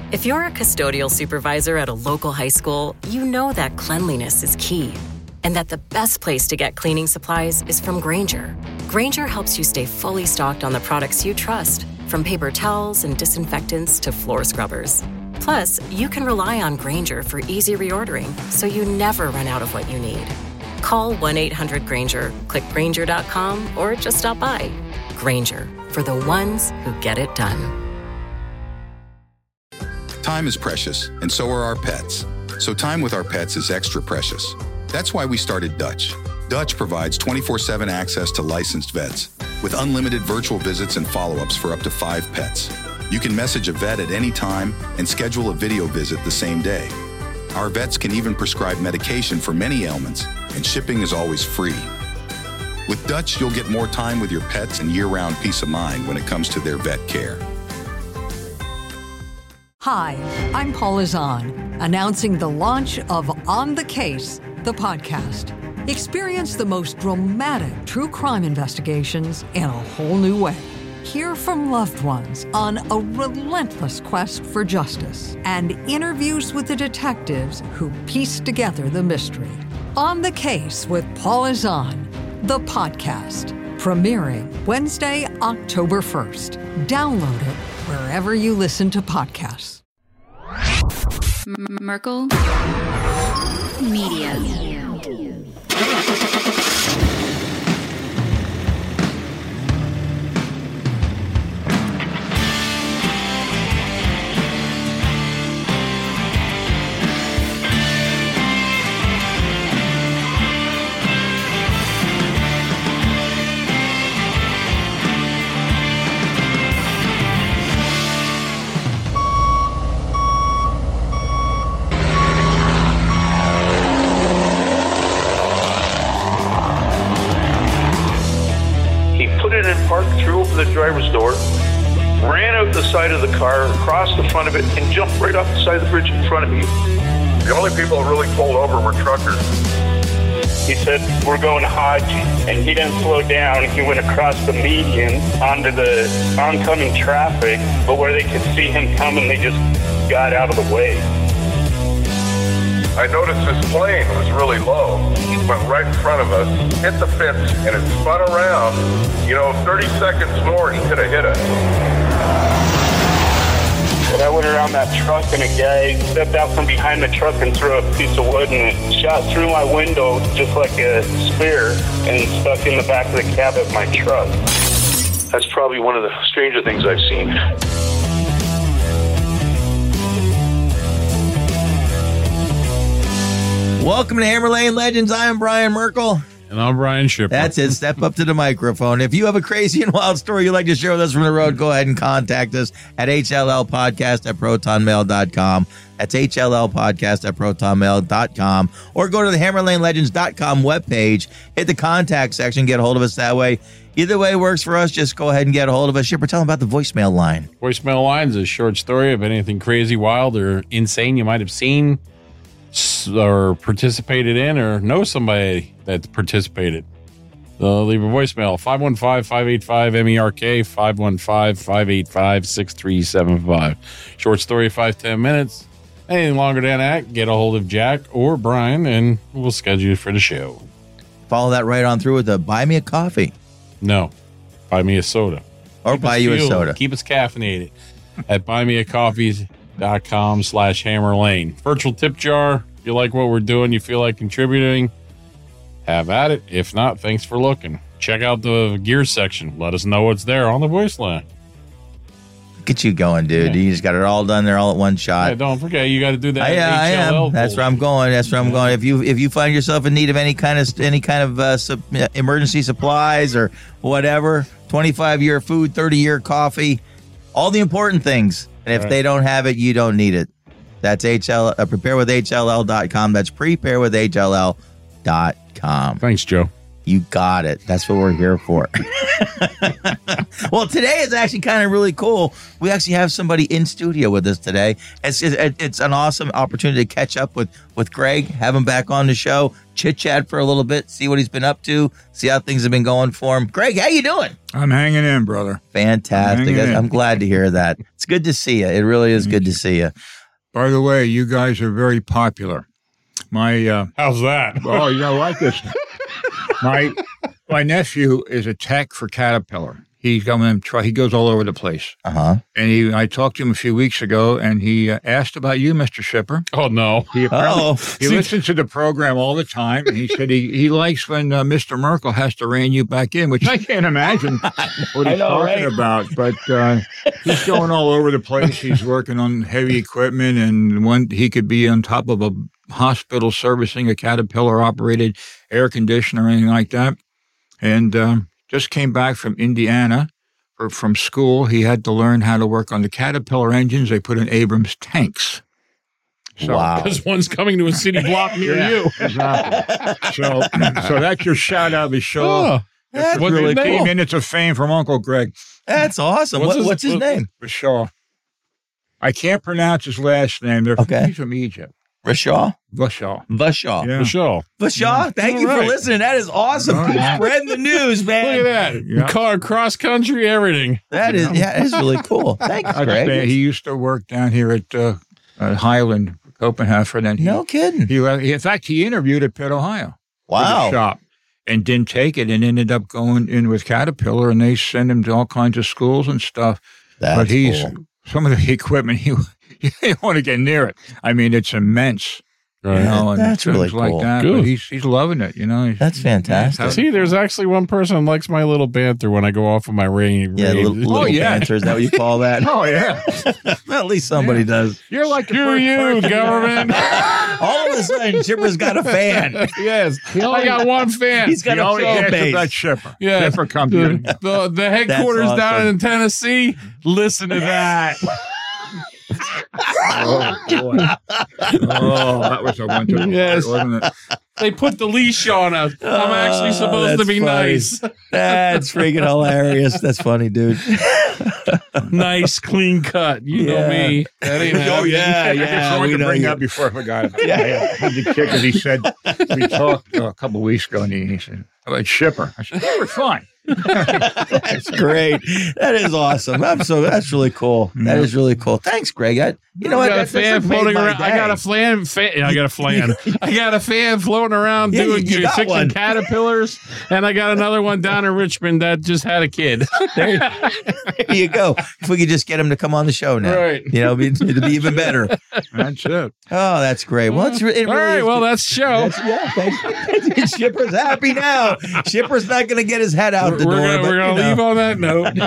If you're a custodial supervisor at a local high school, you know that cleanliness is key and that the best place to get cleaning supplies is from Grainger. Grainger helps you stay fully stocked on the products you trust, from paper towels and disinfectants to floor scrubbers. Plus, you can rely on Grainger for easy reordering, so you never run out of what you need. Call 1-800-GRAINGER, click Grainger.com, or just stop by. Grainger, for the ones who get it done. Time is precious, and so are our pets. So time with our pets is extra precious. That's why we started Dutch. Dutch provides 24/7 access to licensed vets, with unlimited virtual visits and follow-ups for up to 5 pets. You can message a vet at any time and schedule a video visit the same day. Our vets can even prescribe medication for many ailments, and shipping is always free. With Dutch, you'll get more time with your pets and year-round peace of mind when it comes to their vet care. Hi, I'm Paula Zahn, announcing the launch of On the Case, the podcast. Experience the most dramatic true crime investigations in a whole new way. Hear from loved ones on a relentless quest for justice and interviews with the detectives who piece together the mystery. On the Case with Paula Zahn, the podcast, premiering Wednesday, October 1st. Download it wherever you listen to podcasts. Merkel Media. Threw open the driver's door, ran out the side of the car, across the front of it, and jumped right off the side of the bridge in front of me. The only people that really pulled over were truckers. He said, "We're going to Haji," and he didn't slow down. He went across the median onto the oncoming traffic, but where they could see him coming, they just got out of the way. I noticed this plane was really low. It went right in front of us, hit the fence, and it spun around. 30 seconds more, he could have hit us. And I went around that truck, and a guy stepped out from behind the truck and threw a piece of wood, and it shot through my window just like a spear and stuck in the back of the cab of my truck. That's probably one of the stranger things I've seen. Welcome to Hammer Lane Legends. I am Brian Merkel. And I'm Brian Shipper. That's it. Step up to the microphone. If you have a crazy and wild story you'd like to share with us from the road, go ahead and contact us at hllpodcast@protonmail.com. That's hllpodcast@protonmail.com. Or go to the hammerlanelegends.com webpage, hit the contact section, get a hold of us that way. Either way works for us. Just go ahead and get a hold of us. Shipper, tell them about the voicemail line. Voicemail line is a short story of anything crazy, wild, or insane you might have seen or participated in or know somebody that participated. Leave a voicemail, 515-585-MERK, 515-585-6375. Short story, 5-10 minutes. Anything longer than that, get a hold of Jack or Brian, and we'll schedule you for the show. Follow that right on through with a buy me a coffee. No, buy me a soda. Or buy you a soda. Keep us caffeinated at buymeacoffee.com/hammerlane. Virtual tip jar. If you like what we're doing, you feel like contributing, have at it. If not, thanks for looking. Check out the gear section. Let us know what's there on the voice line. Look at you going, dude. Yeah. You just got it all done there all at one shot. Yeah, don't forget, you got to do that. I am. That's where I'm going. If you find yourself in need of any kind of emergency supplies or whatever, 25-year food, 30-year coffee, all the important things. And if they don't have it, you don't need it. That's preparewithhll.com. That's preparewithhll.com. Thanks, Joe. You got it. That's what we're here for. Well, today is actually kind of really cool. We actually have somebody in studio with us today. It's an awesome opportunity to catch up with Greg, have him back on the show, chit-chat for a little bit, see what he's been up to, see how things have been going for him. Greg, how you doing? I'm hanging in, brother. Fantastic. I'm glad to hear that. It's good to see you. It really is good to see you. By the way, you guys are very popular. How's that? Oh, you don't like this. My nephew is a tech for Caterpillar. He goes all over the place. And I talked to him a few weeks ago, and he asked about you, Mr. Shipper. Oh, no. He listens to the program all the time, and he said he likes when Mr. Merkel has to rein you back in, which I can't imagine what he's talking about. But he's going all over the place. He's working on heavy equipment, and he could be on top of a hospital servicing a Caterpillar-operated air conditioner or anything like that. And just came back from Indiana from school. He had to learn how to work on the Caterpillar engines they put in Abrams tanks. So, wow. Because one's coming to a city block near you. Exactly. So that's your shout-out of the show. Oh, that's really cool. 15 minutes of fame from Uncle Greg. That's awesome. What's his name? Rashaw. I can't pronounce his last name. He's from Egypt. Rashaw? Vashaw. Yeah. Vashaw. Thank you for listening. That is awesome. Spreading the news, man. Look at that. Yeah. Car, cross country, everything. That is really cool. Thanks, Greg. He used to work down here at Highland, Copenhagen. And no kidding. In fact, he interviewed at Pitt, Ohio. Wow. For the shop. And didn't take it and ended up going in with Caterpillar, and they send him to all kinds of schools and stuff. That's cool. Some of the equipment, you don't want to get near it. I mean, it's immense. Right. You know, and that's really cool. Like that. But he's loving it, you know. That's fantastic. See, there's actually one person who likes my little banter when I go off of my rain. Little banter. Is that what you call that? Oh, yeah. Well, at least somebody does. You're like Screw you, government. All of a sudden, Chipper's got a fan. Yes. I got one fan. He's got a fan base. That Shipper. Yeah. Shipper comes in. The headquarters down in Tennessee, listen to that. Oh, boy. Oh, that was a wonderful part, wasn't it? They put the leash on us. I'm actually supposed to be funny. nice. That's freaking hilarious. That's funny, dude. Nice, clean cut. You know me. That ain't happening. Oh, yeah. I just wanted to bring that before I forgot about it. Yeah. I had the kick because he said, we talked a couple of weeks ago, and he said, how about Shipper? I said, we're fine. That's great. That is awesome. That's really cool. That is really cool. Thanks, Greg. I got a fan floating around. I got a fan. I got a fan. I got a fan floating around doing fixing caterpillars, and I got another one down in Richmond that just had a kid. There you go. If we could just get him to come on the show now, right? You know, it'd be even better. That's it. Oh, that's great. Well, it really all right. Well, that's the show. Thanks. Shipper's happy now. Shipper's not going to get his head out the door. We're going to leave on that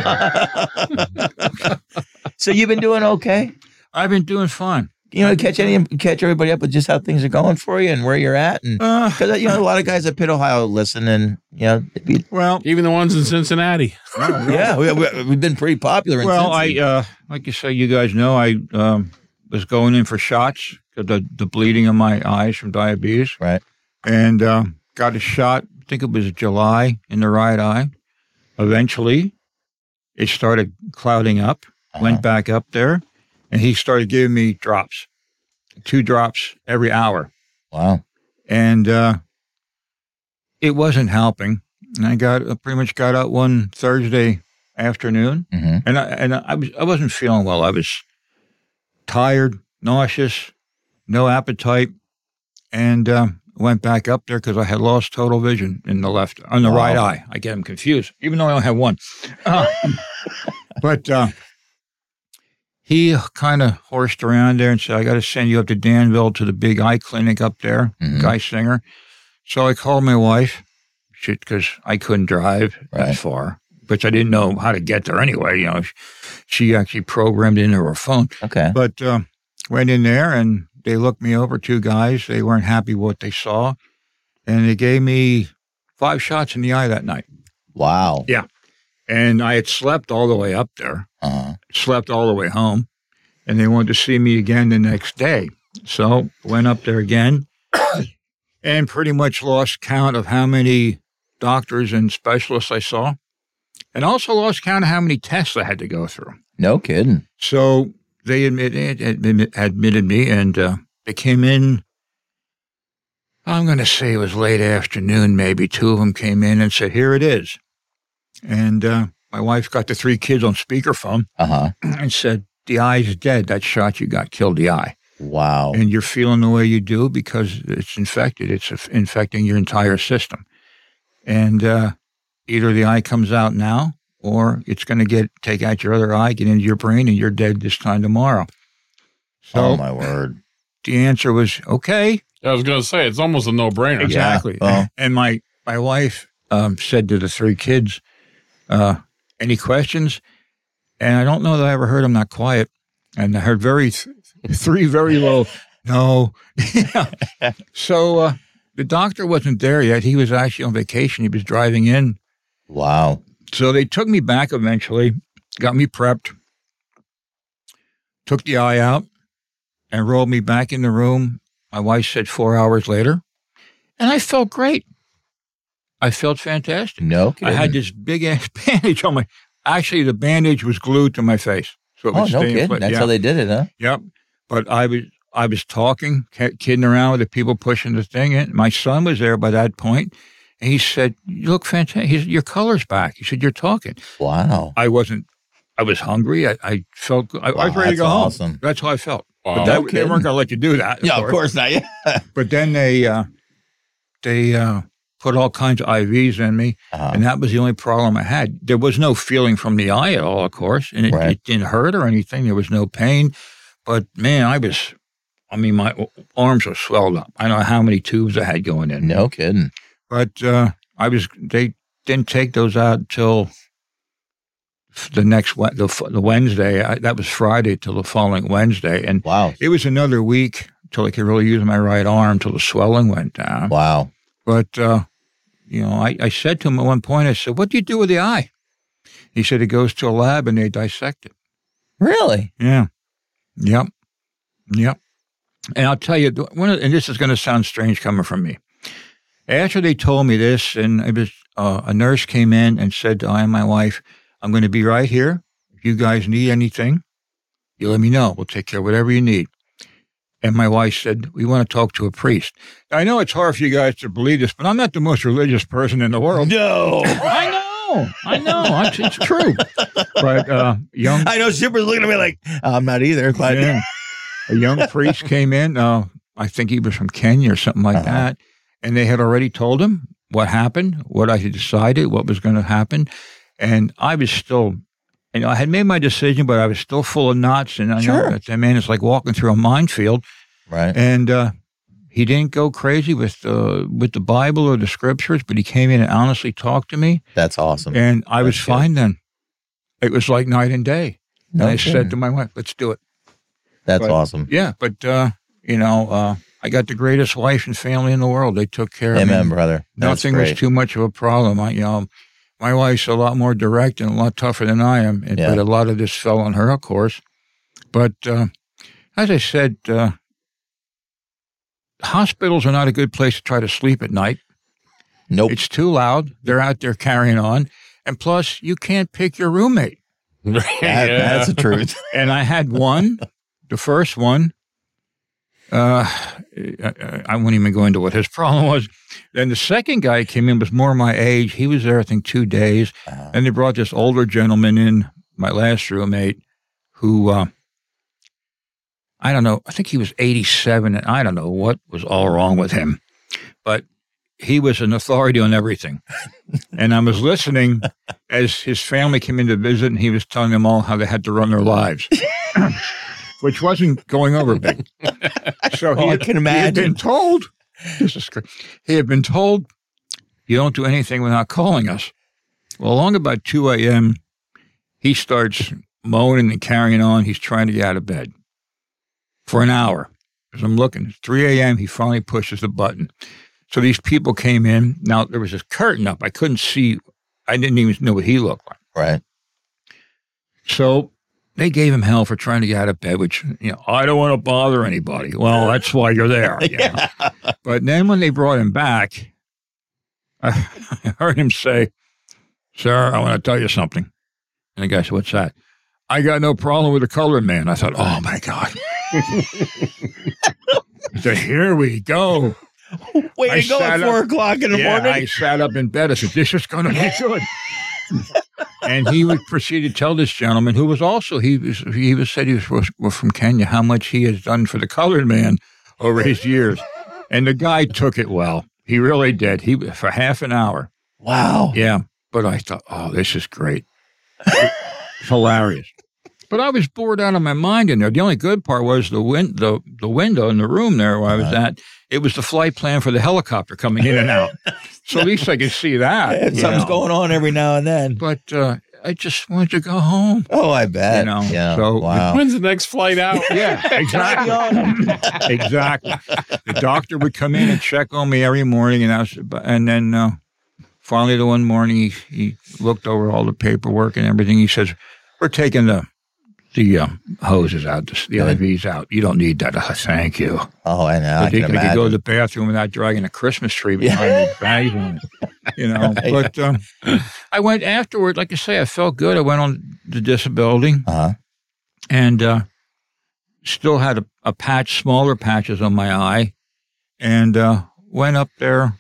note. So you've been doing okay? I've been doing fine. You know, catch everybody up with just how things are going for you and where you're at, and because a lot of guys at Pitt, Ohio, listen, and even the ones in Cincinnati. Yeah, we've been pretty popular. Well, like you say, you guys know, I was going in for shots because the bleeding in my eyes from diabetes, right? And got a shot. I think it was July in the right eye. Eventually, it started clouding up. Went back up there. And he started giving me drops, 2 drops every hour. Wow. And it wasn't helping. And I pretty much got out one Thursday afternoon. Mm-hmm. And I wasn't feeling well. I was tired, nauseous, no appetite, and went back up there because I had lost total vision on the right eye. I get them confused, even though I only have one. But he kind of horsed around there and said, I got to send you up to Danville to the big eye clinic up there, Guy Singer. So I called my wife because I couldn't drive that far, which I didn't know how to get there anyway. You know, she actually programmed it into her phone. Okay. But went in there and they looked me over, 2 guys. They weren't happy with what they saw. And they gave me 5 shots in the eye that night. Wow. Yeah. And I had slept all the way up there, slept all the way home, and they wanted to see me again the next day. So went up there again and pretty much lost count of how many doctors and specialists I saw, and also lost count of how many tests I had to go through. No kidding. So they admitted me, and they came in. I'm going to say it was late afternoon, maybe. Two of them came in and said, "Here it is." And my wife got the 3 kids on speakerphone and said, "The eye's dead. That shot you got killed the eye." Wow. And you're feeling the way you do because it's infected. It's infecting your entire system. And either the eye comes out now or it's going to take out your other eye, get into your brain, and you're dead this time tomorrow. So, oh, my word. The answer was, okay. I was going to say, it's almost a no-brainer. Exactly. Yeah. And my wife said to the 3 kids, any questions? And I don't know that I ever heard them that quiet. And I heard 3 very low, no. So the doctor wasn't there yet. He was actually on vacation. He was driving in. Wow. So they took me back eventually, got me prepped, took the eye out, and rolled me back in the room. My wife said 4 hours later, and I felt great. I felt fantastic. No kidding. I had this big-ass bandage on actually, the bandage was glued to my face. So it would no stay in kidding. place. That's how they did it, huh? Yep. But I was talking, kidding around with the people pushing the thing in. My son was there by that point, and he said, "You look fantastic. He said, your color's back." He said, "You're talking." Wow. I was hungry. I felt good. I was ready to go home. Awesome. That's how I felt. Wow. But they weren't going to let you do that. Of course not. Yeah. But then they put all kinds of IVs in me, and that was the only problem I had. There was no feeling from the eye at all, of course, and it didn't hurt or anything. There was no pain. But, man, my arms were swelled up. I don't know how many tubes I had going in. No kidding. But they didn't take those out until the Wednesday. That was Friday till the following Wednesday. And wow. It was another week till I could really use my right arm till the swelling went down. Wow. But, I said to him at one point, I said, "What do you do with the eye?" He said, "It goes to a lab and they dissect it." Really? Yeah. Yep. And I'll tell you, and this is going to sound strange coming from me. After they told me this, and it was a nurse came in and said to I and my wife, "I'm going to be right here. If you guys need anything, you let me know. We'll take care of whatever you need." And my wife said, "We want to talk to a priest." Now, I know it's hard for you guys to believe this, but I'm not the most religious person in the world. No. I know. It's true. But I know Shipper's looking at me like, I'm not either. But a young priest came in. I think he was from Kenya or something like that. And they had already told him what happened, what I had decided, what was going to happen. And I was still, I had made my decision, but I was still full of knots. And I know that man is like walking through a minefield. Right. And he didn't go crazy with the Bible or the scriptures, but he came in and honestly talked to me. That's awesome. And I was fine then. It was like night and day. And I said to my wife, "Let's do it." That's awesome. Yeah, but, I got the greatest wife and family in the world. They took care of me. Amen, brother. Nothing was too much of a problem. My wife's a lot more direct and a lot tougher than I am, but a lot of this fell on her, of course. But as I said, hospitals are not a good place to try to sleep at night. Nope. It's too loud. They're out there carrying on. And plus, you can't pick your roommate. That's the truth. And I had one, the first one. I won't even go into what his problem was. Then the second guy came in, was more my age. He was there, I think, 2 days. And they brought this older gentleman in, my last roommate, who, I don't know, I think he was 87, and I don't know what was all wrong with him. But he was an authority on everything. And I was listening as his family came in to visit, and he was telling them all how they had to run their lives. Which wasn't going over big. So I can imagine. He had been told, you don't do anything without calling us. Well, along about 2 a.m., he starts moaning and carrying on. He's trying to get out of bed for an hour. As I'm looking, it's 3 a.m., he finally pushes the button. So these people came in. Now, there was this curtain up. I couldn't see. I didn't even know what he looked like. Right. So they gave him hell for trying to get out of bed, which, I don't want to bother anybody. Well, that's why you're there. Yeah. But then when they brought him back, I heard him say, "Sir, I want to tell you something." And the guy said, "What's that?" "I got no problem with the colored man." I thought, "Oh, my God." So here we go. Way to go at 4 o'clock in the morning. I sat up in bed. I said, "This is going to be good." And he would proceed to tell this gentleman, who was also, he said he was from Kenya, how much he has done for the colored man over his years. And the guy took it well. He really did. For half an hour. Wow. Yeah. But I thought, oh, this is great. Hilarious. But I was bored out of my mind in there. The only good part was the window in the room there where I was at. It was the flight plan for the helicopter coming in and out. So at least I could see that. Something's going on every now and then. But I just wanted to go home. Oh, I bet. You know, yeah. So wow. When's the next flight out? Yeah, exactly. Exactly. The doctor would come in and check on me every morning, and then finally the one morning he looked over all the paperwork and everything. He says, "We're taking the hoses out, the IVs out. You don't need that." Thank you. Oh, I know. I could go to the bathroom without dragging a Christmas tree behind me, bags on it. You know, but I went afterward. Like I say, I felt good. I went on the disability, and still had a patch, smaller patches on my eye, and went up there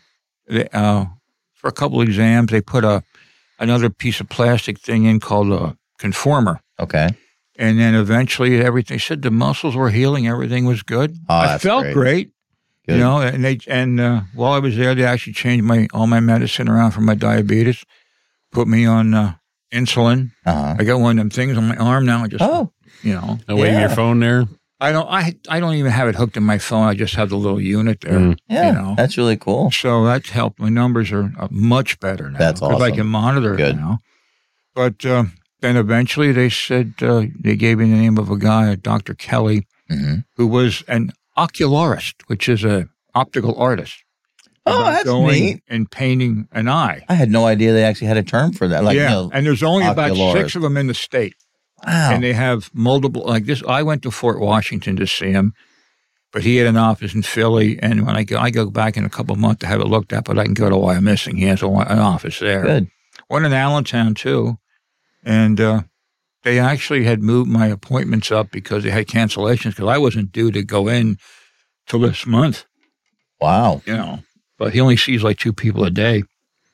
for a couple exams. They put another piece of plastic thing in called a conformer. Okay. And then eventually everything, said the muscles were healing. Everything was good. Oh, I felt great. Good. You know, and while I was there, they actually changed all my medicine around for my diabetes, put me on insulin. I got one of them things on my arm now. You know. Waving your phone there? I don't even have it hooked in my phone. I just have the little unit there. Yeah, you know? That's really cool. So that's helped. My numbers are much better now. That's awesome. Because I can monitor it now. But then eventually they said, they gave me the name of a guy, Dr. Kelly, who was an ocularist, which is an optical artist. Oh, that's neat. And painting an eye. I had no idea they actually had a term for that. Like, and there's only about 6 of them in the state. Wow. And they have multiple, like this. I went to Fort Washington to see him, but he had an office in Philly. And when I go back in a couple of months to have it looked at, but I can go to Wyomissing. He has an office there. Good. One in Allentown, too. And they actually had moved my appointments up because they had cancellations because I wasn't due to go in till this month. Wow. You know, but he only sees like 2 people a day.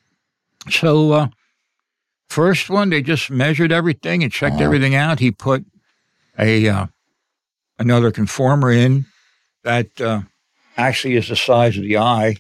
So first one, they just measured everything and checked everything out. He put another conformer in that actually is the size of the eye.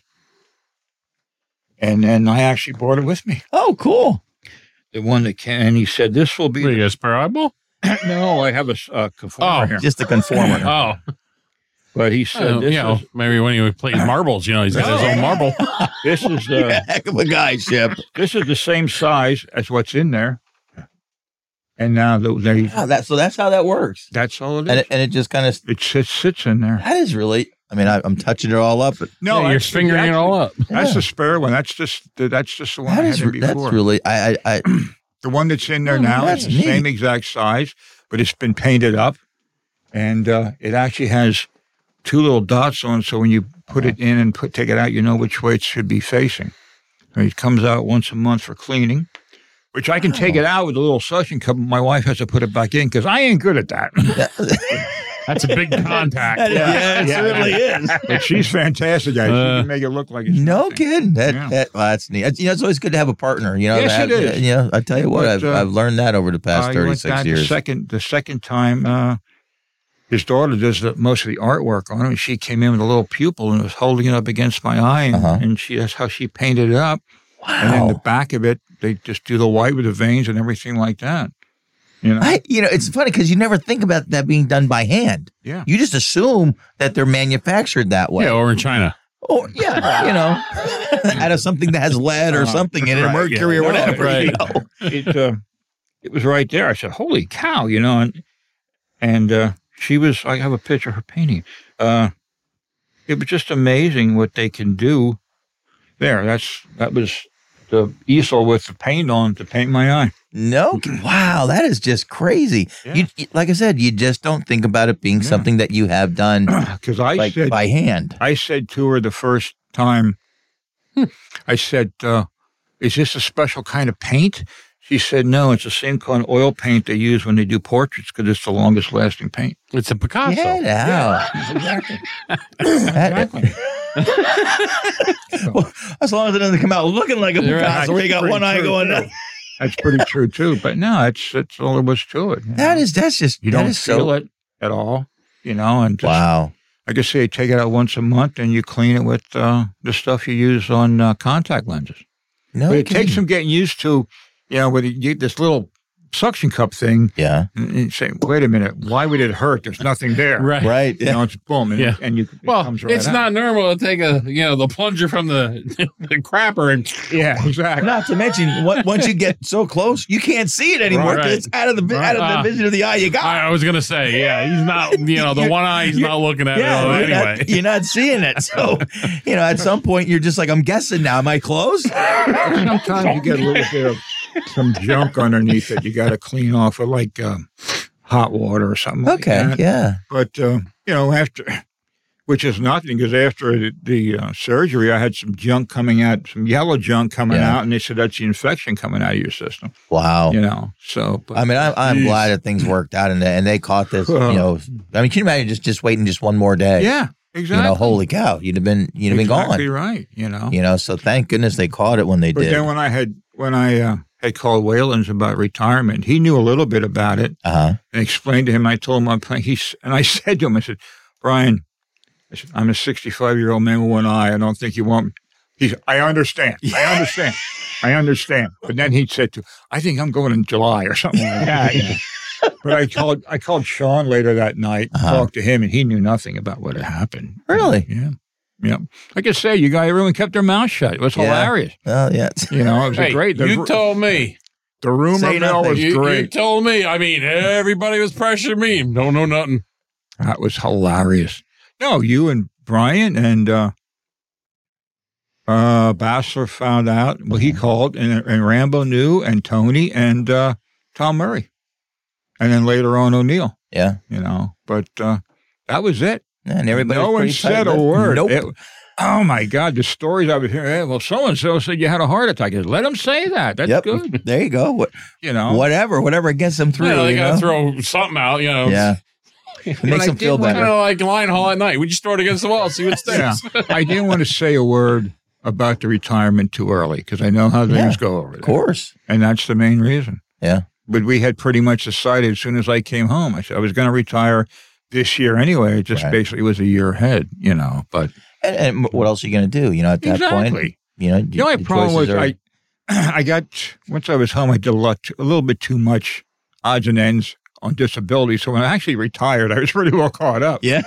And then I actually brought it with me. Oh, cool. The one that can, and he said, "This will be." What, a spare eyeball? No, I have a conformer here. Just a conformer. But he said, maybe when he plays marbles, he's got his own marble. This is heck of a guy, Shep. This is the same size as what's in there. And now so that's how that works. That's all it is. And it just kind of it sits in there. That is really. I mean, I'm touching it all up. But no, you're fingering it all up. That's the spare one. That's just the one I had before. That's really the one that's in there now is the same exact size, but it's been painted up, and it actually has 2 little dots on. So when you put it in and take it out, you know which way it should be facing. It comes out once a month for cleaning, which I can take it out with a little suction cup. My wife has to put it back in because I ain't good at that. That's a big contact. It certainly is. But she's fantastic, guys. She can make it look like it's no kidding. That's neat. It's always good to have a partner. Yes, it is. I tell you what, I've learned that over the past 36 years. The second time, his daughter does most of the artwork on it. And she came in with a little pupil and was holding it up against my eye, and that's how she painted it up. Wow. And then the back of it, they just do the white with the veins and everything like that. It's funny because you never think about that being done by hand. Yeah. You just assume that they're manufactured that way. Yeah, or in China. Or, out of something that has lead or something in it, or mercury or whatever. Right. It was right there. I said, "Holy cow!" And she was. I have a picture of her painting. It was just amazing what they can do. There, that was the easel with the paint on to paint my eye. No, wow, that is just crazy. Yeah. Like I said, you just don't think about it being something that you have done because said by hand. I said to her the first time, I said, is this a special kind of paint? She said, no, it's the same kind of oil paint they use when they do portraits because it's the longest lasting paint. It's a Picasso. Get out. Exactly. Exactly. Well, as long as it doesn't come out looking like a Picasso where you got one eye going up. That's pretty true, too. But no, that's all there was to it. That's just, you don't feel it at all, and just, wow. Like I say, take it out once a month and you clean it with the stuff you use on contact lenses. No, but it takes some getting used to, with this little suction cup thing. Yeah. And you say, wait a minute, why would it hurt? There's nothing there. Right. Yeah. It's boom. And, it comes right it's out. not normal to take the plunger from the crapper and. Yeah, exactly. Not to mention, once you get so close, you can't see it anymore because it's out of the vision of the eye you got. I was going to say, he's not, the one eye, he's not looking at it anyway. You're not seeing it. So, at some point, you're just like, I'm guessing now. Am I close? Sometimes you get a little bit of some junk underneath it you got to clean off with like hot water or something like that. Yeah. But, after, which is nothing because after the surgery, I had some junk coming out, some yellow junk coming out, and they said that's the infection coming out of your system. Wow. So. But, I'm glad that things worked out and they caught this, can you imagine just waiting just one more day? Yeah. Exactly. Holy cow, you'd have been gone. Exactly right. So thank goodness they caught it when they did. But then when I had called Wayland's about retirement, he knew a little bit about it and explained to him. I told him I'm playing. And I said to him, I said, Brian, I'm a 65-year-old man with one eye. I don't think you want me. He said, I understand. I understand. But then he said I think I'm going in July or something like that. But I called Sean later that night, talked to him, and he knew nothing about what had happened. Really? Yeah. Yeah. Like I say, everyone kept their mouth shut. It was hilarious. Well, yeah. It was great. You told me. The rumor mill was great. You told me. I mean, everybody was pressuring me. Don't know nothing. That was hilarious. No, you and Brian and Bassler found out. Well, he called, and Rambo knew, and Tony, and Tom Murray. And then later on, O'Neill. Yeah. But that was it. And everybody. No one said a word. Nope. Oh, my God. The stories I was hearing. Well, so-and-so said you had a heart attack. Let them say that. That's good. There you go. Whatever gets them through. They got to throw something out, Yeah. It makes them feel better. Kind of like Lion Hall at night. We just throw it against the wall, see what sticks. Yeah. I didn't want to say a word about the retirement too early because I know how things go over there. Of course. And that's the main reason. Yeah. But we had pretty much decided as soon as I came home, I said I was going to retire this year anyway. It just basically was a year ahead, But and what else are you going to do? At that point, the only problem was I got once I was home, I did a little bit too much odds and ends on disability. So when I actually retired, I was pretty well caught up. Yeah.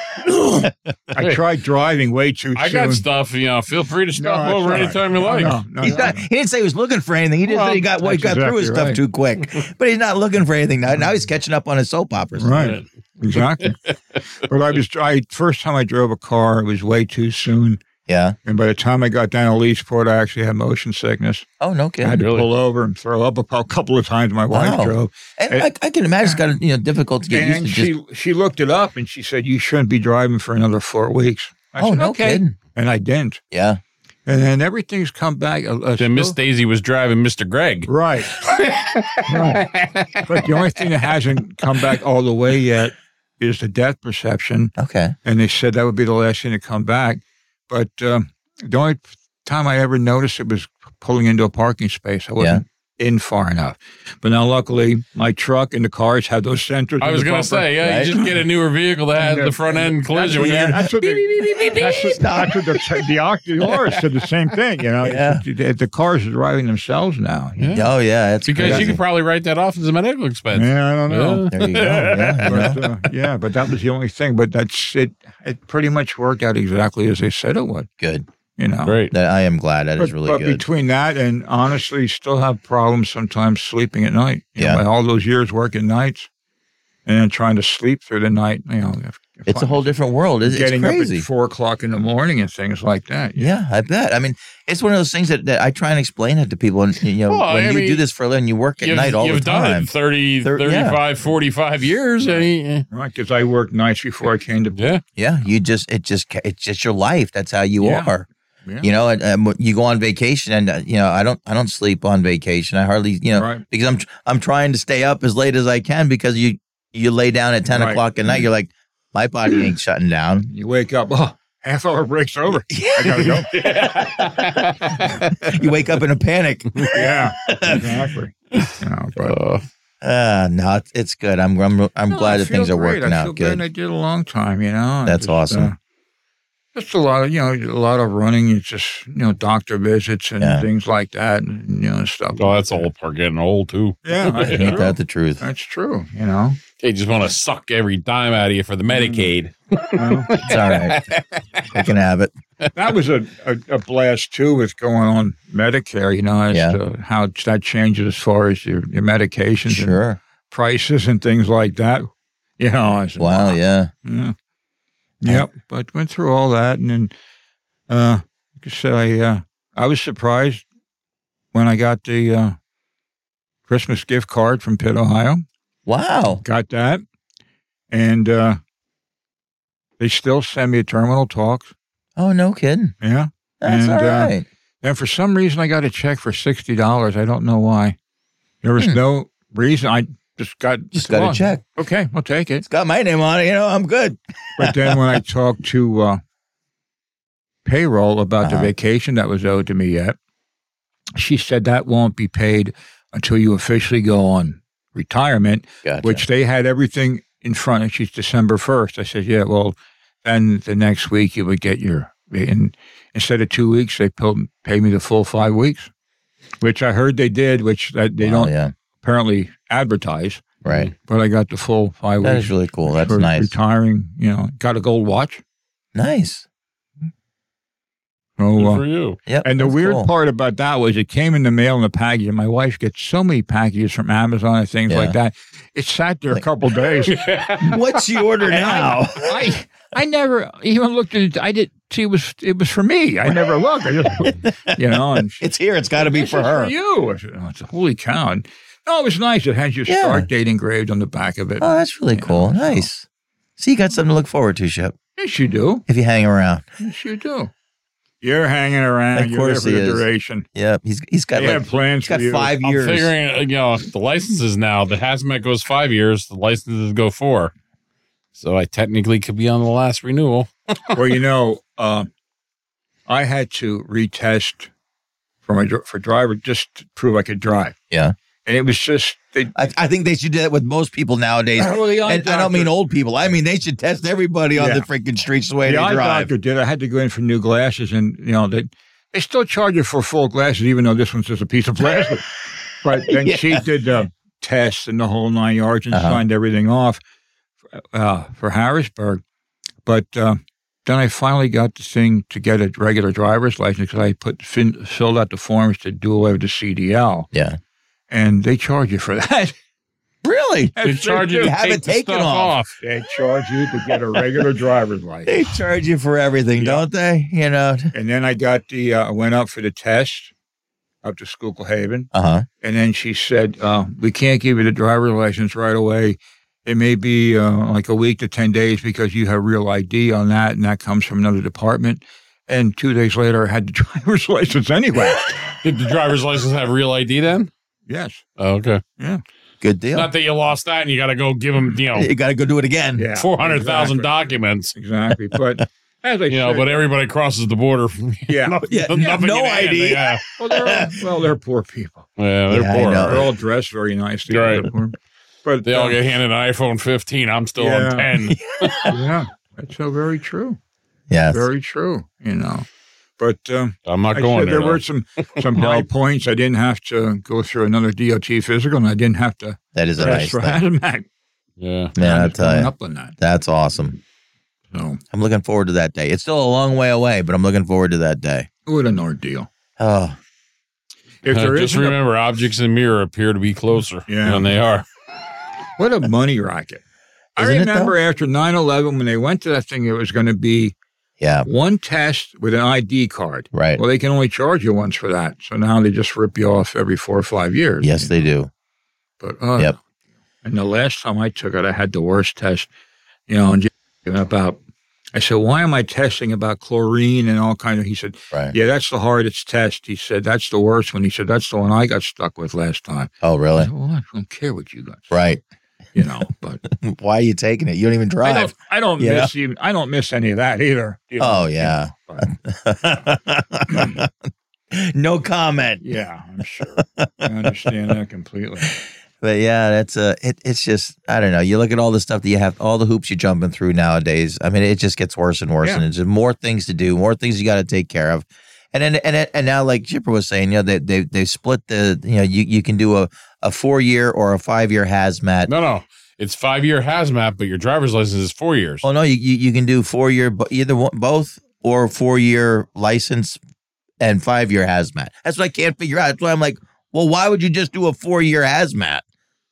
I tried driving way too soon. I got stuff, feel free to stop over anytime you like. No, he didn't say he was looking for anything. He just said he got through his stuff too quick. But he's not looking for anything now. Now he's catching up on his soap operas. Right. Exactly. But first time I drove a car, it was way too soon. Yeah. And by the time I got down to Leesport, I actually had motion sickness. Oh, no kidding. I had to pull over and throw up a couple of times. My wife drove. And I can imagine it's got difficult to get used to. She looked it up and she said, you shouldn't be driving for another 4 weeks. I said, no kidding. And I didn't. Yeah. And then everything's come back. Then Miss Daisy was driving Mr. Greg. Right. Right. But the only thing that hasn't come back all the way yet is the depth perception. Okay. And they said that would be the last thing to come back. But the only time I ever noticed it was pulling into a parking space. I wasn't in far enough. But now, luckily, my truck and the cars have those sensors. I was going to say, you just get a newer vehicle that has the front end collision. That's what the Octaurs said the same thing. The cars are driving themselves now. Oh, yeah. That's because crazy. you could probably write that off as a medical expense. Yeah, I don't know. There you go. But that was the only thing. But that's it. It pretty much worked out exactly as they said it would. Good. Great. I am glad. That is really good. But between that and honestly, still have problems sometimes sleeping at night. By all those years working nights and then trying to sleep through the night. It's a whole different world. It's getting crazy. up at 4 o'clock in the morning and things like that. Yeah, I bet. I mean, it's one of those things that I try and explain it to people. And when you do this for a living, you work at night all the time. You've done it 30, 35, 45 years. Right, because I worked nights before I came to. Yeah. It's just your life. That's how you are. Yeah. You know, and you go on vacation, and you know, I don't sleep on vacation. I hardly, you know, Right. because I'm trying to stay up as late as I can because you lay down at 10 Right. o'clock at night. You're like, my body ain't shutting down. You wake up, oh, half hour break's over. I gotta go. You wake up in a panic. Yeah, exactly. You know, but No, it's good. I'm glad that things are working I feel out good. I did a long time, you know. That's awesome. Just a lot of, a lot of running. It's just, doctor visits and things like that, and, stuff. Oh, that's all part of getting old, too. Yeah, that's Ain't true. that the truth? That's true, They just want to suck every dime out of you for the Medicaid. Well, It's all right. I can have it. that was a blast, too, with going on Medicare, as to how that changes as far as your medications and Sure. prices and things like that. I said, Wow, yeah. Yep, but went through all that, and then, like I said, I was surprised when I got the Christmas gift card from Pitt, Ohio. Wow. Got that, and they still send me a terminal talks. Oh, no kidding. Yeah, That's and, all right. And for some reason, I got a check for $60. I don't know why. There was no reason. I just got a check. Okay, I'll take it. It's got my name on it. I'm good. But then when I talked to payroll about the vacation that was owed to me yet, she said that won't be paid until you officially go on retirement, Gotcha. which they had everything in front of. She's December 1st. I said, yeah, well, then the next week you would get and instead of 2 weeks, they pay me the full 5 weeks, which I heard they did, which they don't apparently advertise. Right. But I got the full 5 weeks. That is really cool. That's for nice. Retiring, got a gold watch. Nice. So, Good for you. Yep. and the that's weird cool. part about that was it came in the mail in the package, and my wife gets so many packages from Amazon and things like that. It sat there a couple days. What's the order now? I never even looked at it. I did see it was for me. I never looked. I just and It's here. It's got to be this for is her. For you. I said, oh, it's a holy cow. And, no, it was nice. It has your start date engraved on the back of it. Oh, that's really cool. Nice. So you got something to look forward to, Shep, Yes, you do. if you hang around. Yes, you do. You're hanging around. Of You're course there for he the is. duration. Yep. He's got They have plans he's got for you. 5 I'm years. figuring, the licenses now, the hazmat goes 5 years, the licenses go 4. So I technically could be on the last renewal. Well, I had to retest for driver just to prove I could drive. Yeah. And it was just, I think they should do that with most people nowadays. Well, the eye And I don't doctor- mean old people. I mean, they should test everybody on Yeah. the freaking streets the way the they eye drive. doctor did. I had to go in for new glasses, and, they still charge you for full glasses, even though this one's just a piece of plastic. But then she did the tests and the whole 9 yards and signed everything off for Harrisburg. But then I finally got the thing to get a regular driver's license because I filled out the forms to do away with the CDL. Yeah. And they charge you for that. Really? They charge you You to have take it the taken stuff off. They charge you to get a regular driver's license. They charge you for everything, don't they? And then I got I went up for the test up to Schuylkill Haven. Uh-huh. And then she said, we can't give you the driver's license right away. It may be like a week to 10 days because you have real ID on that, and that comes from another department. And 2 days later, I had the driver's license anyway. Did the driver's license have real ID then? Yes. Oh, okay. Yeah. Good deal. Not that you lost that and you got to go give them, You got to go do it again. Yeah. 400,000 exactly. documents. Exactly. But as I said, But everybody crosses the border. yeah. Nothing no in hand. ID. Yeah, Well, they're poor people. they're Yeah, I poor. know. They're all dressed very nicely. Right. But They all get handed an iPhone 15. I'm still on 10. yeah, that's so very true. Yes. Very true. But I'm not I going said there. there were some high points. I didn't have to go through another DOT physical, and I didn't have to That is a test nice for thing. hazmat. Yeah. Man, I'll I'm tell coming you. up on that. That's awesome. So I'm looking forward to that day. It's still a long way away, but I'm looking forward to that day. what an ordeal. Oh, If there Just isn't a- remember, objects in the mirror appear to be closer Yeah. than they are. what a money racket. Isn't I it, remember though? after 9/11 when they went to that thing, it was going to be yeah. one test with an ID card. Right. Well, they can only charge you once for that. So now they just rip you off every 4 or 5 years. Yes, they do. But Yep. And the last time I took it, I had the worst test, and about I said, why am I testing about chlorine and all kind of, he said, yeah, that's the hardest test. He said, that's the worst one. He said, that's the one I got stuck with last time. Oh, really? I said, well, I don't care what you got. Right. You know, but why are you taking it? You don't even drive. I don't miss any of that either. You know? Oh, yeah. No comment. Yeah, I'm sure. I understand that completely. But yeah, that's it's just, I don't know. You look at all the stuff that you have, all the hoops you're jumping through nowadays. I mean, it just gets worse and worse, and it's just more things to do, more things you got to take care of. And now, like Chipper was saying, you know, they split the, you know, you can do a 4-year or a 5-year hazmat. No, it's 5-year hazmat, but your driver's license is 4 years. Oh no, you can do 4-year, either one, both, or 4-year license and 5-year hazmat. That's what I can't figure out. That's why I'm like, well, why would you just do a 4-year hazmat?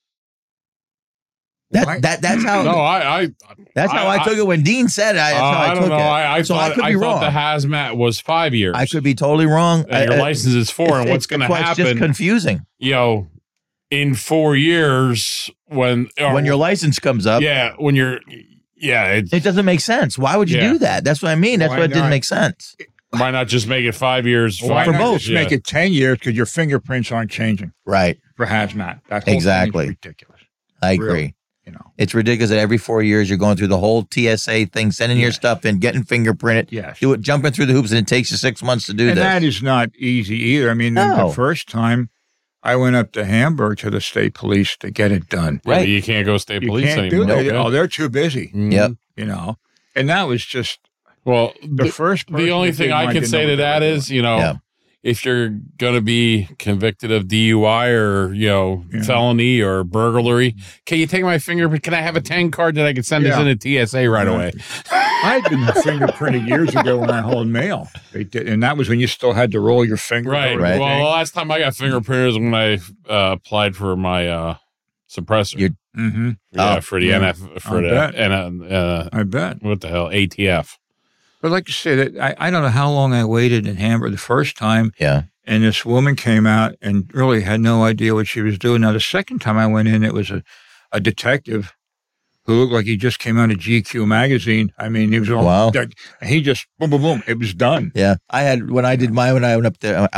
That's how. No, that's how I took it when Dean said it. That's how I took it. I thought the hazmat was 5 years. I could be totally wrong. And your license is 4, and what's going to happen? It's just confusing. You know, in 4 years, when your license comes up, it doesn't make sense. Why would you do that? That's what I mean. That's why it didn't make sense. Why not just make it 5 years? Why not both? Just make it 10 years because your fingerprints aren't changing. Right. For hazmat. That whole thing is ridiculous. I agree. Really, you know, it's ridiculous that every 4 years you're going through the whole TSA thing, sending your stuff in, getting fingerprinted, jumping through the hoops, and it takes you 6 months to do this. And that is not easy either. I mean, the first time I went up to Hamburg to the state police to get it done. Right. You can't go state police anymore. Oh, they're too busy. Yep. You know, and that was just. Well, the only thing I can say to that is, you know, if you're going to be convicted of DUI or, you know, felony or burglary, can you take my fingerprint? Can I have a 10 card that I can send this in a TSA right away? I'd been fingerprinted years ago when I hauled mail. They did, and that was when you still had to roll your finger. Right. Well, the last time I got fingerprinted was when I applied for my suppressor. For the NF. For I bet. What the hell? ATF. But like you say, that I don't know how long I waited in Hamburg the first time. Yeah. And this woman came out and really had no idea what she was doing. Now, the second time I went in, it was a detective who looked like he just came out of GQ magazine. I mean, he was all, he just, boom, boom, boom. It was done. Yeah. I had, when I did mine, when I went up there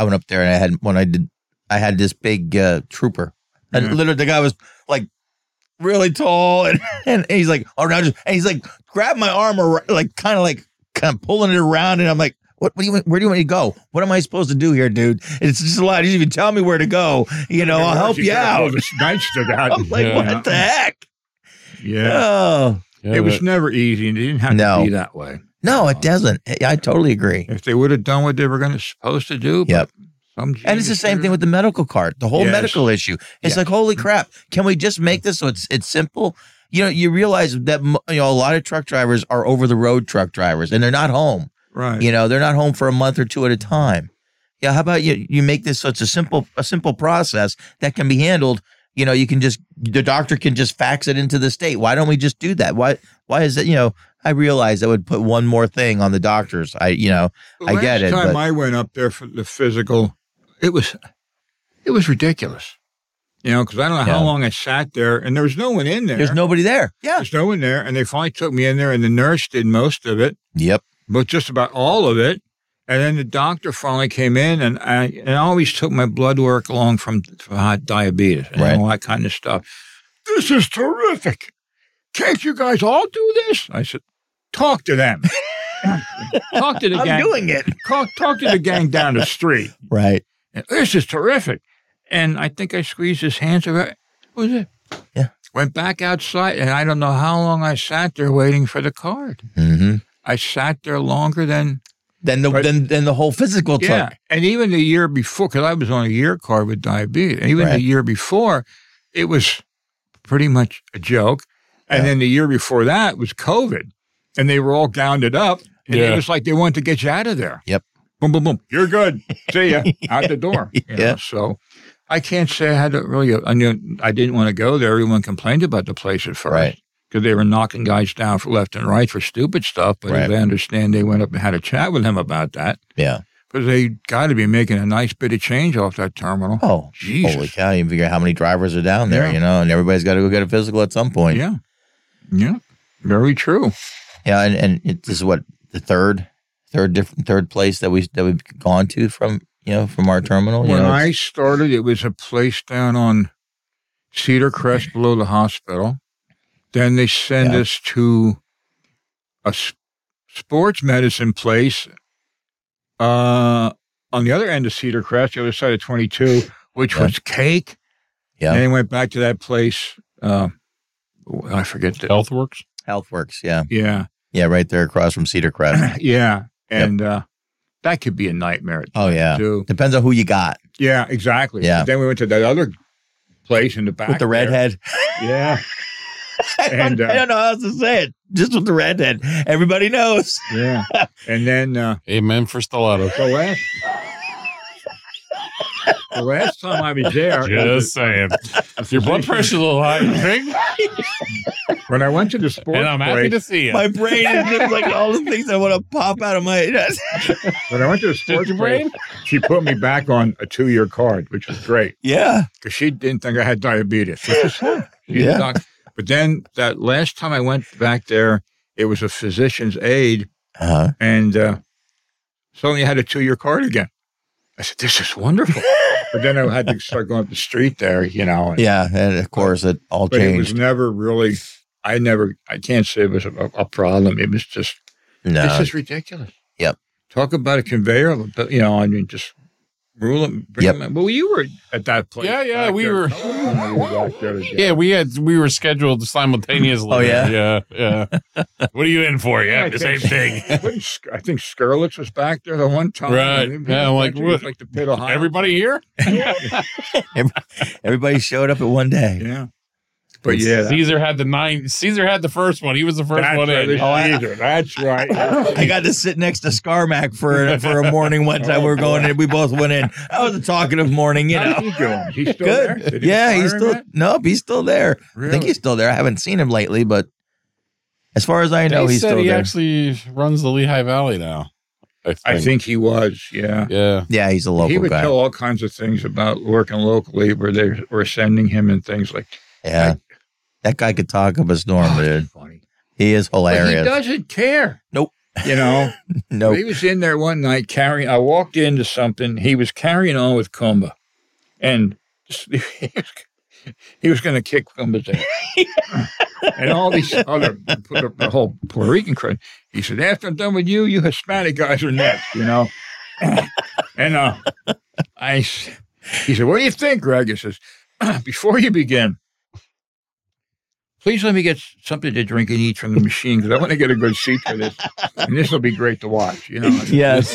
and I had this big trooper. And literally the guy was like really tall and he's like, and he's like, grab my arm or like, kind of pulling it around, and I'm like, where do you want me to go? What am I supposed to do here, dude? It's just a lot. You didn't even tell me where to go. You know, I'll help you out. I'm like, what the heck? Yeah. Oh. It was never easy, and it didn't have to be that way. No, it doesn't. I totally agree. If they would have done what they were supposed to do. And it's the same thing with the medical card, the whole medical issue. It's like, holy crap, can we just make this so it's simple? You know, you realize that, you know, a lot of truck drivers are over-the-road truck drivers, and they're not home. Right. You know, they're not home for a month or two at a time. Yeah, how about you make this so it's a simple process that can be handled. You know, the doctor can just fax it into the state. Why don't we just do that? Why is it, you know, I realize that would put one more thing on the doctors. I get it. Last time I went up there for the physical, it was ridiculous. You know, because I don't know how long I sat there, and there was no one in there. There's nobody there. Yeah. There's no one there, and they finally took me in there, and the nurse did most of it. Yep. But just about all of it. And then the doctor finally came in, and I always took my blood work along for diabetes and all that kind of stuff. This is terrific. Can't you guys all do this? I said, talk to them. Talk to the gang. I'm doing it. Talk to the gang down the street. Right. And, this is terrific. And I think I squeezed his hands. What was it? Yeah. Went back outside, and I don't know how long I sat there waiting for the card. Mm-hmm. I sat there longer than the whole physical took. Yeah, and even the year before, because I was on a year card with diabetes, and even the year before, it was pretty much a joke. And then the year before that was COVID, and they were all gowned up, and it was like they wanted to get you out of there. Yep. Boom, boom, boom. You're good. See ya. Out the door. You know? So I can't say I had to really, I didn't want to go there. Everyone complained about the place at first because they were knocking guys down for left and right for stupid stuff. But as I understand, they went up and had a chat with him about that. Yeah. Because they got to be making a nice bit of change off that terminal. Oh, Jesus. Holy cow. You figure how many drivers are down there, you know, and everybody's got to go get a physical at some point. Yeah. Yeah. Very true. Yeah, and this is what the third place that we've gone to from our terminal. When I started, it was a place down on Cedar Crest below the hospital. Then they send us to a sports medicine place on the other end of Cedar Crest, the other side of 22, which was Cake. Yeah. And they went back to that place. I forget the HealthWorks. HealthWorks, yeah. Yeah. Yeah, right there across from Cedar Crest. Yeah. And that could be a nightmare. Too. Depends on who you got. Yeah, exactly. Yeah. But then we went to that other place in the back. With the redhead. Yeah. I don't know how else to say it. Just with the redhead. Everybody knows. Yeah. And then amen for Stellato. The last time I was there, just saying, your blood pressure's a little high. When I went to the sports, and I'm happy to see you. My brain is just like all the things I want to pop out of my head. When I went to the sports brain, she put me back on a 2-year card, which was great. Yeah, because she didn't think I had diabetes. Which is fine. But then that last time I went back there, it was a physician's aide, and suddenly I had a 2-year card again. I said, "This is wonderful." But then I had to start going up the street there, And, and of course it all changed. But it was never really. I can't say it was a problem. It was just. This is ridiculous. Yep. Talk about a conveyor, but just rule them. Bring them in. Well, you were at that place. Yeah, we were. Yeah, we were scheduled simultaneously. Oh yeah. What are you in for? Yeah, the same thing. I think Skrillex was back there the one time. Right. Yeah, I'm like, what? Like the pit of Ohio. Everybody here? Everybody showed up at one day. Yeah. But yeah, Caesar had the first one. He was the first one in. That's right. I got to sit next to Scarmack for a morning one time. We were going in. We both went in. That was a talkative morning, How's he doing? He's still good. There? Yeah, he's still. Nope, he's still there. Really? I think he's still there. I haven't seen him lately, but as far as I know, he's still there. He actually runs the Lehigh Valley now. I think he was. Yeah. Yeah, he's a local guy. He would tell all kinds of things about working locally, where they were sending him and things like. Yeah. That guy could talk up a storm, dude. Funny. He is hilarious. But he doesn't care. Nope. Nope. He was in there one night carrying. I walked into something. He was carrying on with Kumba, and he was going to kick Kumba's ass. And all these other, the whole Puerto Rican crowd. He said, "After I'm done with you, you Hispanic guys are next." And he said, "What do you think, Greg?" He says, "Before you begin, please let me get something to drink and eat from the machine because I want to get a good seat for this, and this will be great to watch." Yes.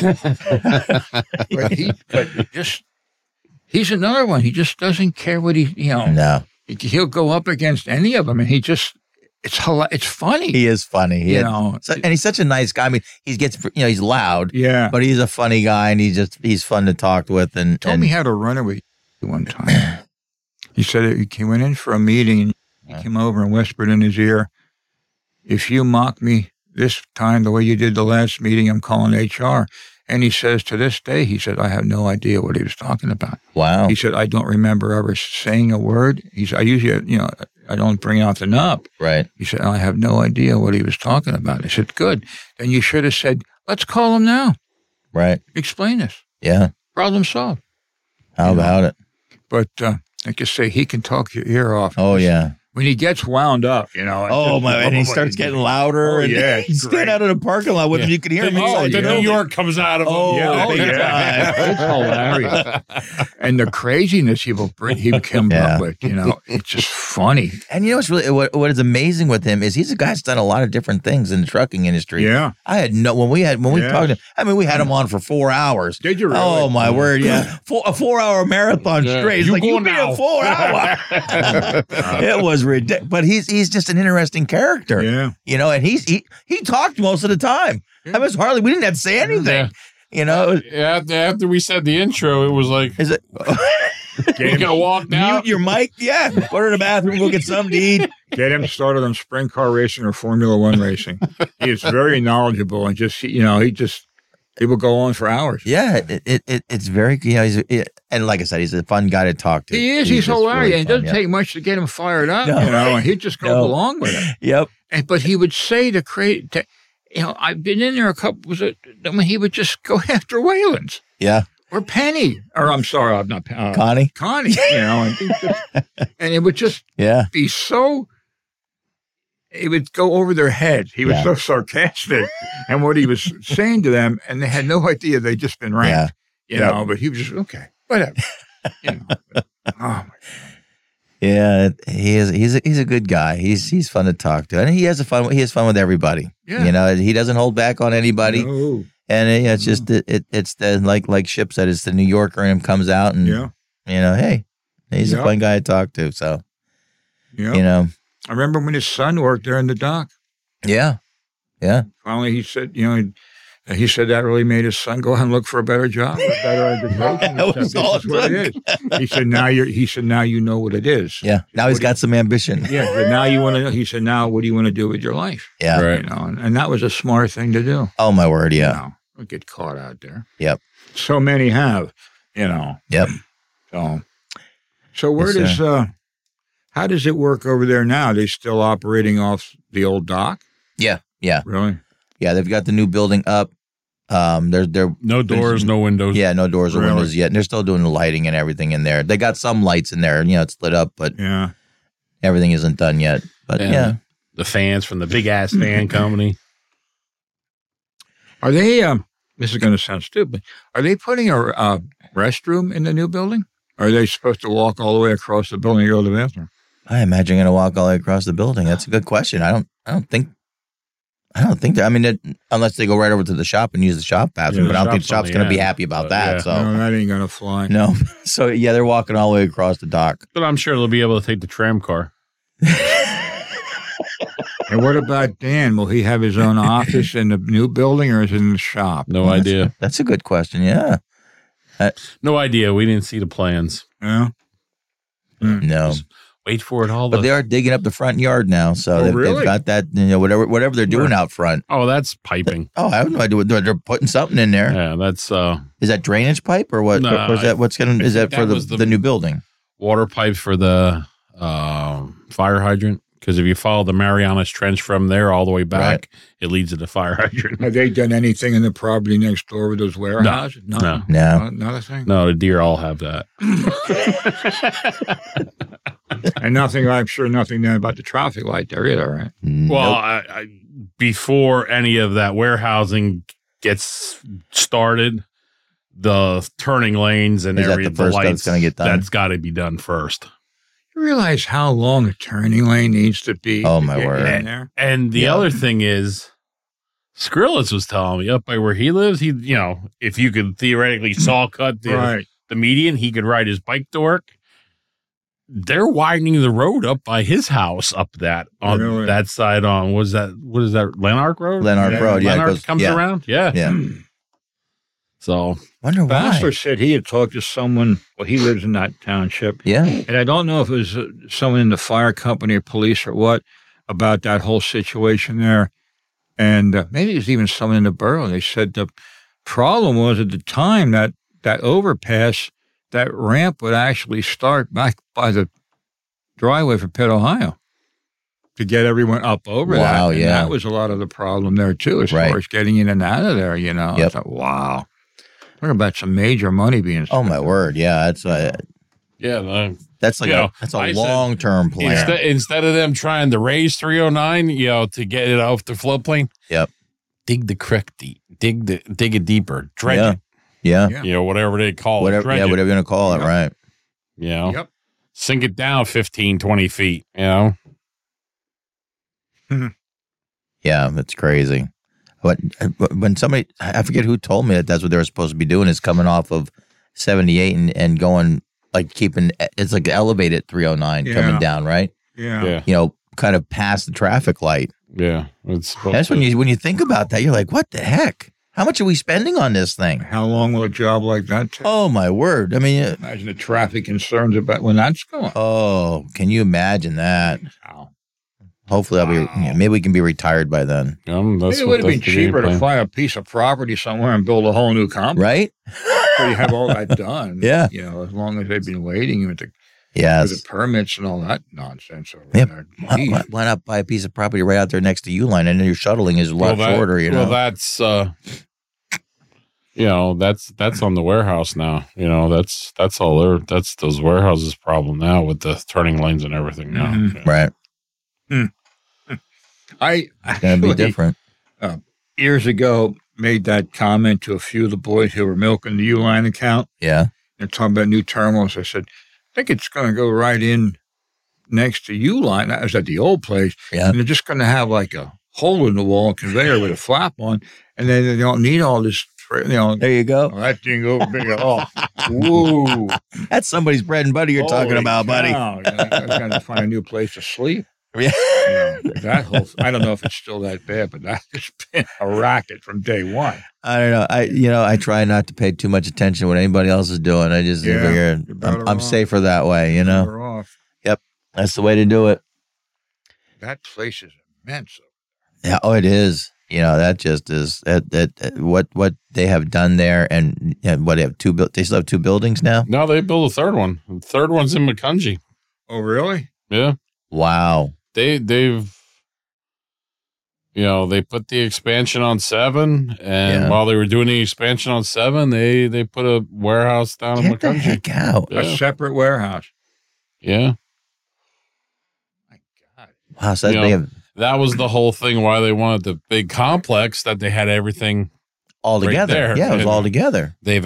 But he's another one. He just doesn't care what No. He'll go up against any of them, and it's funny. He is funny. And he's such a nice guy. I mean, he's loud. Yeah. But he's a funny guy, and he's fun to talk with. And told me how to run away one time. He said he went in for a meeting and. He came over and whispered in his ear, "If you mock me this time the way you did the last meeting, I'm calling HR." And he says, to this day, he said, "I have no idea what he was talking about." Wow. He said, "I don't remember ever saying a word." He said, "I usually, I don't bring out the nub." Right. He said, "I have no idea what he was talking about." I said, "Good. Then you should have said, let's call him now. Right. Explain this. Yeah. Problem solved." How about it? But like you say, he can talk your ear off. Oh, yeah. When he gets wound up, and he starts getting louder. He's staying out of the parking lot with him. You can hear him. The New York comes out of him. It's hilarious. And the craziness he can come up with, it's just funny. And what's really what is amazing with him is he's a guy that's done a lot of different things in the trucking industry. Yeah, I had when we talked to him. I mean, we had him on for 4 hours. Did you really? Oh my word! Yeah, a 4-hour marathon straight. It's like you be a 4 hour. It was ridiculous, but he's just an interesting character. Yeah, and he talked most of the time. I was hardly. We didn't have to say anything. After we said the intro, it was like, is it? You gotta walk down. Mute your mic. Yeah, go to the bathroom. Go get something to eat. Get him started on sprint car racing or Formula One racing. He is very knowledgeable and he will go on for hours. Yeah, it's very, and like I said, he's a fun guy to talk to. He is. He's hilarious. Really it doesn't take much to get him fired up, and he'd just go along with it. Yep. But he would say I've been in there a couple. When he would just go after Wayland's. Yeah. Or Penny, or I'm sorry, I'm not Connie. Connie, and it would just be so. It would go over their head. He was so sarcastic, and what he was saying to them, and they had no idea they'd just been ranked. But he was just okay, whatever. Oh my God. Yeah, he's a good guy. He's fun to talk to, and he has fun with everybody. Yeah. He doesn't hold back on anybody. No. And it's just it's the like Ship said, it's the New Yorker in him comes out, and hey, he's a fun guy to talk to. So I remember when his son worked there in the dock. Yeah. Finally, he said that really made his son go out and look for a better job, a better education. This is what it is. He said now you know what it is. Yeah. Now he's got some ambition. Yeah. But now you want to know. He said, now what do you want to do with your life? Yeah. Right. And that was a smart thing to do. Oh my word. Yeah. Don't get caught out there. Yep. So many have. Yep. So where does how does it work over there now? Are they still operating off the old dock? Yeah. Yeah. Really? Yeah. They've got the new building up. There's no doors, no windows. Yeah, no doors or windows yet. And they're still doing the lighting and everything in there. They got some lights in there, it's lit up, but everything isn't done yet. But the fans from the big ass fan company. Are they? This is going to sound stupid. Are they putting a restroom in the new building? Or are they supposed to walk all the way across the building to go to the bathroom? I imagine you're going to walk all the way across the building. That's a good question. I don't think that. I mean, unless they go right over to the shop and use the shop bathroom, but I don't think the shop's going to be happy about that. So no, that ain't going to fly. No. So they're walking all the way across the dock. But I'm sure they'll be able to take the tram car. And what about Dan? Will he have his own office in the new building, or is it in the shop? No idea. That's a good question. Yeah. No idea. We didn't see the plans. Yeah. No. Just wait for it all. But they are digging up the front yard now, so they've got that. Whatever they're doing out front. Oh, that's piping. I have no idea. They're putting something in there. Yeah, that's. Is that drainage pipe or what? No, or is that what's going? Is that for the new building? Water pipe for the fire hydrant. Because if you follow the Marianas Trench from there all the way back, it leads to the fire hydrant. Have they done anything in the property next door with those warehouses? No. Not a thing? No, the deer all have that. And nothing, I'm sure nothing then about the traffic light there either, right? Well, before any of that warehousing gets started, the turning lanes and the lights, that's got to be done first. You realize how long a turning lane needs to be? Oh, my word. And the other thing is, Skrillex was telling me up by where he lives, if you could theoretically saw cut the median, he could ride his bike to work. They're widening the road up by his house up that on that side on what is that Lanark Road? Lanark Road, yeah. Lanark comes around. Yeah. So wonder why. Pastor said he had talked to someone. Well, he lives in that township. Yeah. And I don't know if it was someone in the fire company or police or what about that whole situation there. And maybe it was even someone in the borough. They said the problem was at the time that overpass, that ramp would actually start back by the driveway for Pitt, Ohio, to get everyone up over that. Wow, and that was a lot of the problem there, too, as far as getting in and out of there, Yep. I thought, wow. Talking about some major money being spent. Oh, my word. Yeah, that's that's like that's a long-term plan. Instead of them trying to raise 309, to get it off the floodplain. Yep. Dig the creek deep. Dig it deeper. Dredge it. Yeah. Whatever they call it. Whatever you're going to call it, right. Yep. Sink it down 15, 20 feet, Yeah, that's crazy. But when somebody, I forget who told me that's what they were supposed to be doing, is coming off of 78 and going, like it's like elevated 309 coming down, right? Yeah. Kind of past the traffic light. Yeah. That's when you think about that, you're like, what the heck? How much are we spending on this thing? How long will a job like that take? Oh, my word. I mean, imagine the traffic concerns about when that's going. Oh, can you imagine that? Wow. Hopefully, maybe we can be retired by then. Maybe it would have been cheaper to find a piece of property somewhere and build a whole new complex. Right? So you have all that done. Yeah. As long as they've been waiting. Yes. With the permits and all that nonsense over Yep. there. Why not buy a piece of property right out there next to Uline, and then your shuttling is a lot shorter, you know? Well, that's that's on the warehouse now. That's all that's those warehouses' problem now with the turning lanes and everything now. Mm-hmm. Right. It's going to be different. Years ago, made that comment to a few of the boys who were milking the Uline account. Yeah. They're talking about new terminals. I said, I think it's going to go right in next to Uline. I was at the old place. Yeah. And they're just going to have like a hole in the wall conveyor with a flap on. And then they don't need all this. There you go. Oh, that thing over big. Oh, whoa. That's somebody's bread and butter you're talking about, buddy. I got to find a new place to sleep. Yeah. That whole, I don't know if it's still that bad, but that's been a racket from day one. I don't know. I try not to pay too much attention to what anybody else is doing. I just figure I'm safer that way, Better off. Yep. That's the way to do it. That place is immense. Yeah. Oh, it is. That just is what they have done there, and what they have they still have 2 buildings now. No, they built a third one. The third one's in Macungie. Oh, really? Yeah. Wow. They've they put the expansion on 7, and while they were doing the expansion on 7, they put a warehouse down in Macungie. Get the heck out. A separate warehouse. Yeah. My God. Wow. So that was the whole thing why they wanted the big complex, that they had everything all together. Right there. Yeah, it was all together. They've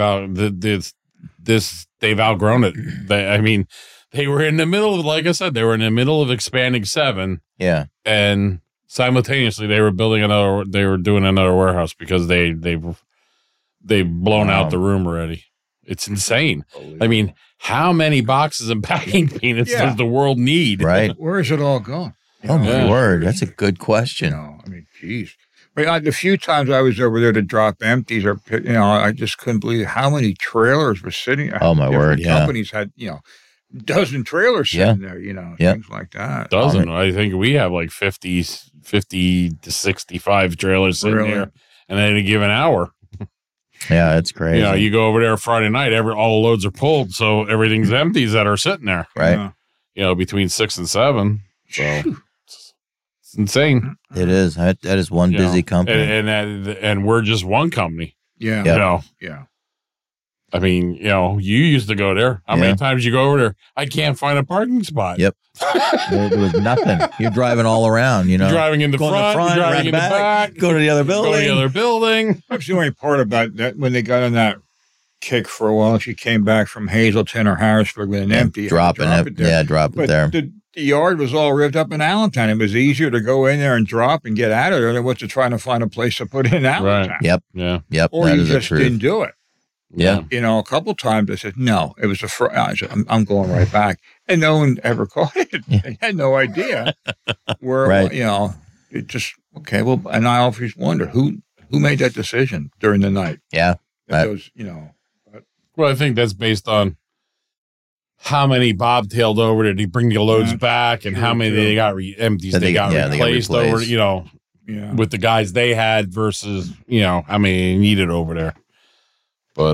outgrown it. They were in the middle of, like I said, they were in the middle of expanding 7. Yeah. And simultaneously they were doing another warehouse because they've blown out the room already. It's insane. I mean, how many boxes and packing peanuts does the world need? Right. Where is it all going? Oh, my word. That's a good question. Geez. But the few times I was over there to drop empties, I just couldn't believe how many trailers were sitting. Oh, my word. Yeah. Companies had, dozen trailers sitting there, things like that. Dozen. I think we have like 50 to 65 trailers sitting there in any given hour. Yeah, it's crazy. You go over there Friday night, all the loads are pulled, so everything's empties that are sitting there. Right. Between 6 and 7. So it's insane. It is. That is one busy company. And we're just one company. Yeah. Yeah. I mean, you used to go there. How many times you go over there? I can't find a parking spot. Yep. There was nothing. You're driving all around, You're driving in the front, you're driving in the back. Go to the other building. That's the only part about that when they got on that kick for a while. If you came back from Hazleton or Harrisburg with an empty, drop it there. The yard was all ripped up in Allentown. It was easier to go in there and drop and get out of there than was to try to find a place to put in Allentown. Right. Yep. Yeah. Yep. Or you just didn't do it. Yeah. A couple times I said, no, it was I said, I'm going right back. And no one ever caught it. They had no idea where, it just, okay. Well, and I always wonder who made that decision during the night. Yeah. Well, I think that's based on how many bobtailed over did he bring the loads back, and how many they got empties they got replaced over, with the guys they had versus, how many needed over there. But,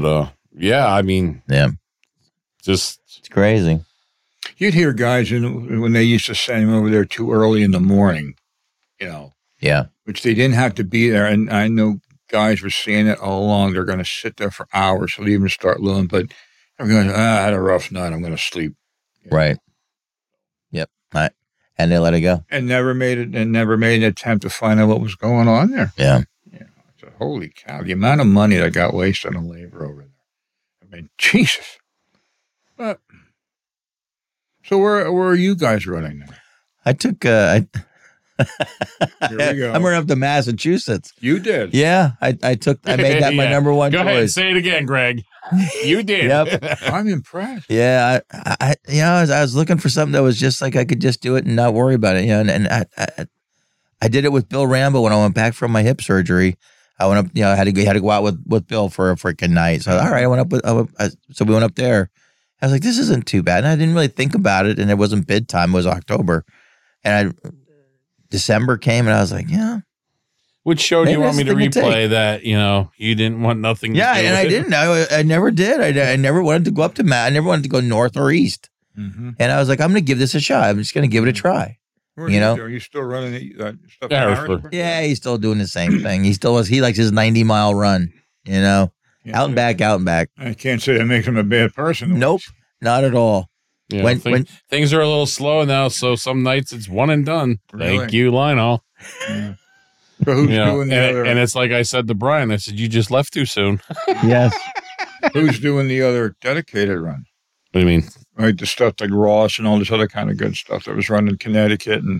just it's crazy. You'd hear guys when they used to send them over there too early in the morning, Yeah. Which they didn't have to be there. And I know guys were seeing it all along. They're going to sit there for hours, so even start loading. But I'm going, I had a rough night. I'm going to sleep. Right. Yep. And they let it go. And never made an attempt to find out what was going on there. Yeah. So, holy cow, the amount of money that got wasted on labor over there. I mean, Jesus. But, so where are you guys running now? I took, Here we go. I'm running up to Massachusetts. You did? Yeah. I made that my number one choice. Go ahead, say it again, Greg. You did. Yep. I'm impressed. Yeah. I was looking for something that was just like I could just do it and not worry about it. And I did it with Bill Rambo when I went back from my hip surgery. I went up, I had to go out with Bill for a freaking night. So, all right, I went up so we went up there. I was like, this isn't too bad. And I didn't really think about it. And it wasn't bid time. It was October. And December came and I was like, yeah. Which show do you want me to replay that, you didn't want nothing to do and I didn't. I never did. I never wanted to go up to Matt. I never wanted to go north or east. And I was like, I'm going to give this a shot. I'm just going to give it a try. Are you still running stuff in Harrisburg? Yeah, he's still doing the same thing. He likes his 90-mile run, out and back. I can't say that makes him a bad person. Nope, not at all. Yeah, when things are a little slow now, so some nights it's one and done. Really? Thank you, Lionel. Yeah. So who's doing the other? And it's like I said to Brian, I said, you just left too soon. Yes. Who's doing the other dedicated run? What do you mean? Right, the stuff like Ross and all this other kind of good stuff that was running in Connecticut and.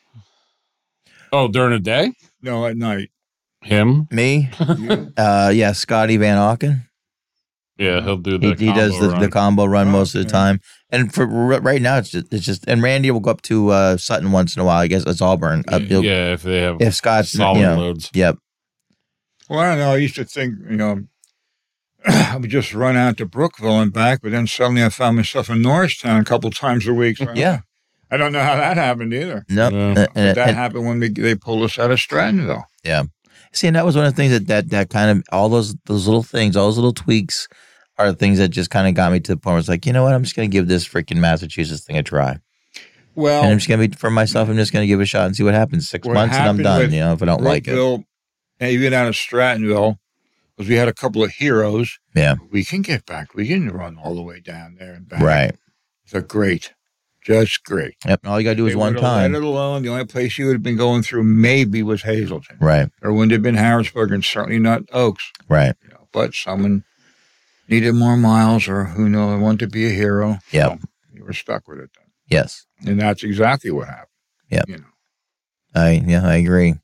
Oh, during the day? No, at night. Him? Me? Scotty Van Auken. Yeah, he'll do the he does the combo run most of the time. And for right now, it's just and Randy will go up to Sutton once in a while. I guess it's Auburn. If they have Scott's solid loads. Yep. Well, I don't know. I used to think, I would just run out to Brookville and back, but then suddenly I found myself in Norristown a couple times a week. So I don't know how that happened either. No, But that happened when they pulled us out of Strattonville. Yeah. See, and that was one of the things that kind of all those little things, all those little tweaks are the things that just kind of got me to the point where it's like, you know what, I'm just going to give this freaking Massachusetts thing a try. Well, and I'm just going to be, for myself, I'm just going to give it a shot and see what happens. 6 months and I'm done, if I don't like it. Even out of Strattonville, because we had a couple of heroes. Yeah. We can get back. We can run all the way down there and back. Right. They're great. Just great. Yep. All you got to do is one time. Let it alone. The only place you would have been going through maybe was Hazleton. Right. Or wouldn't have been Harrisburg and certainly not Oaks. Right. But someone needed more miles or who knows, wanted to be a hero. Yep. So you were stuck with it then. Yes. And that's exactly what happened. Yep. I agree.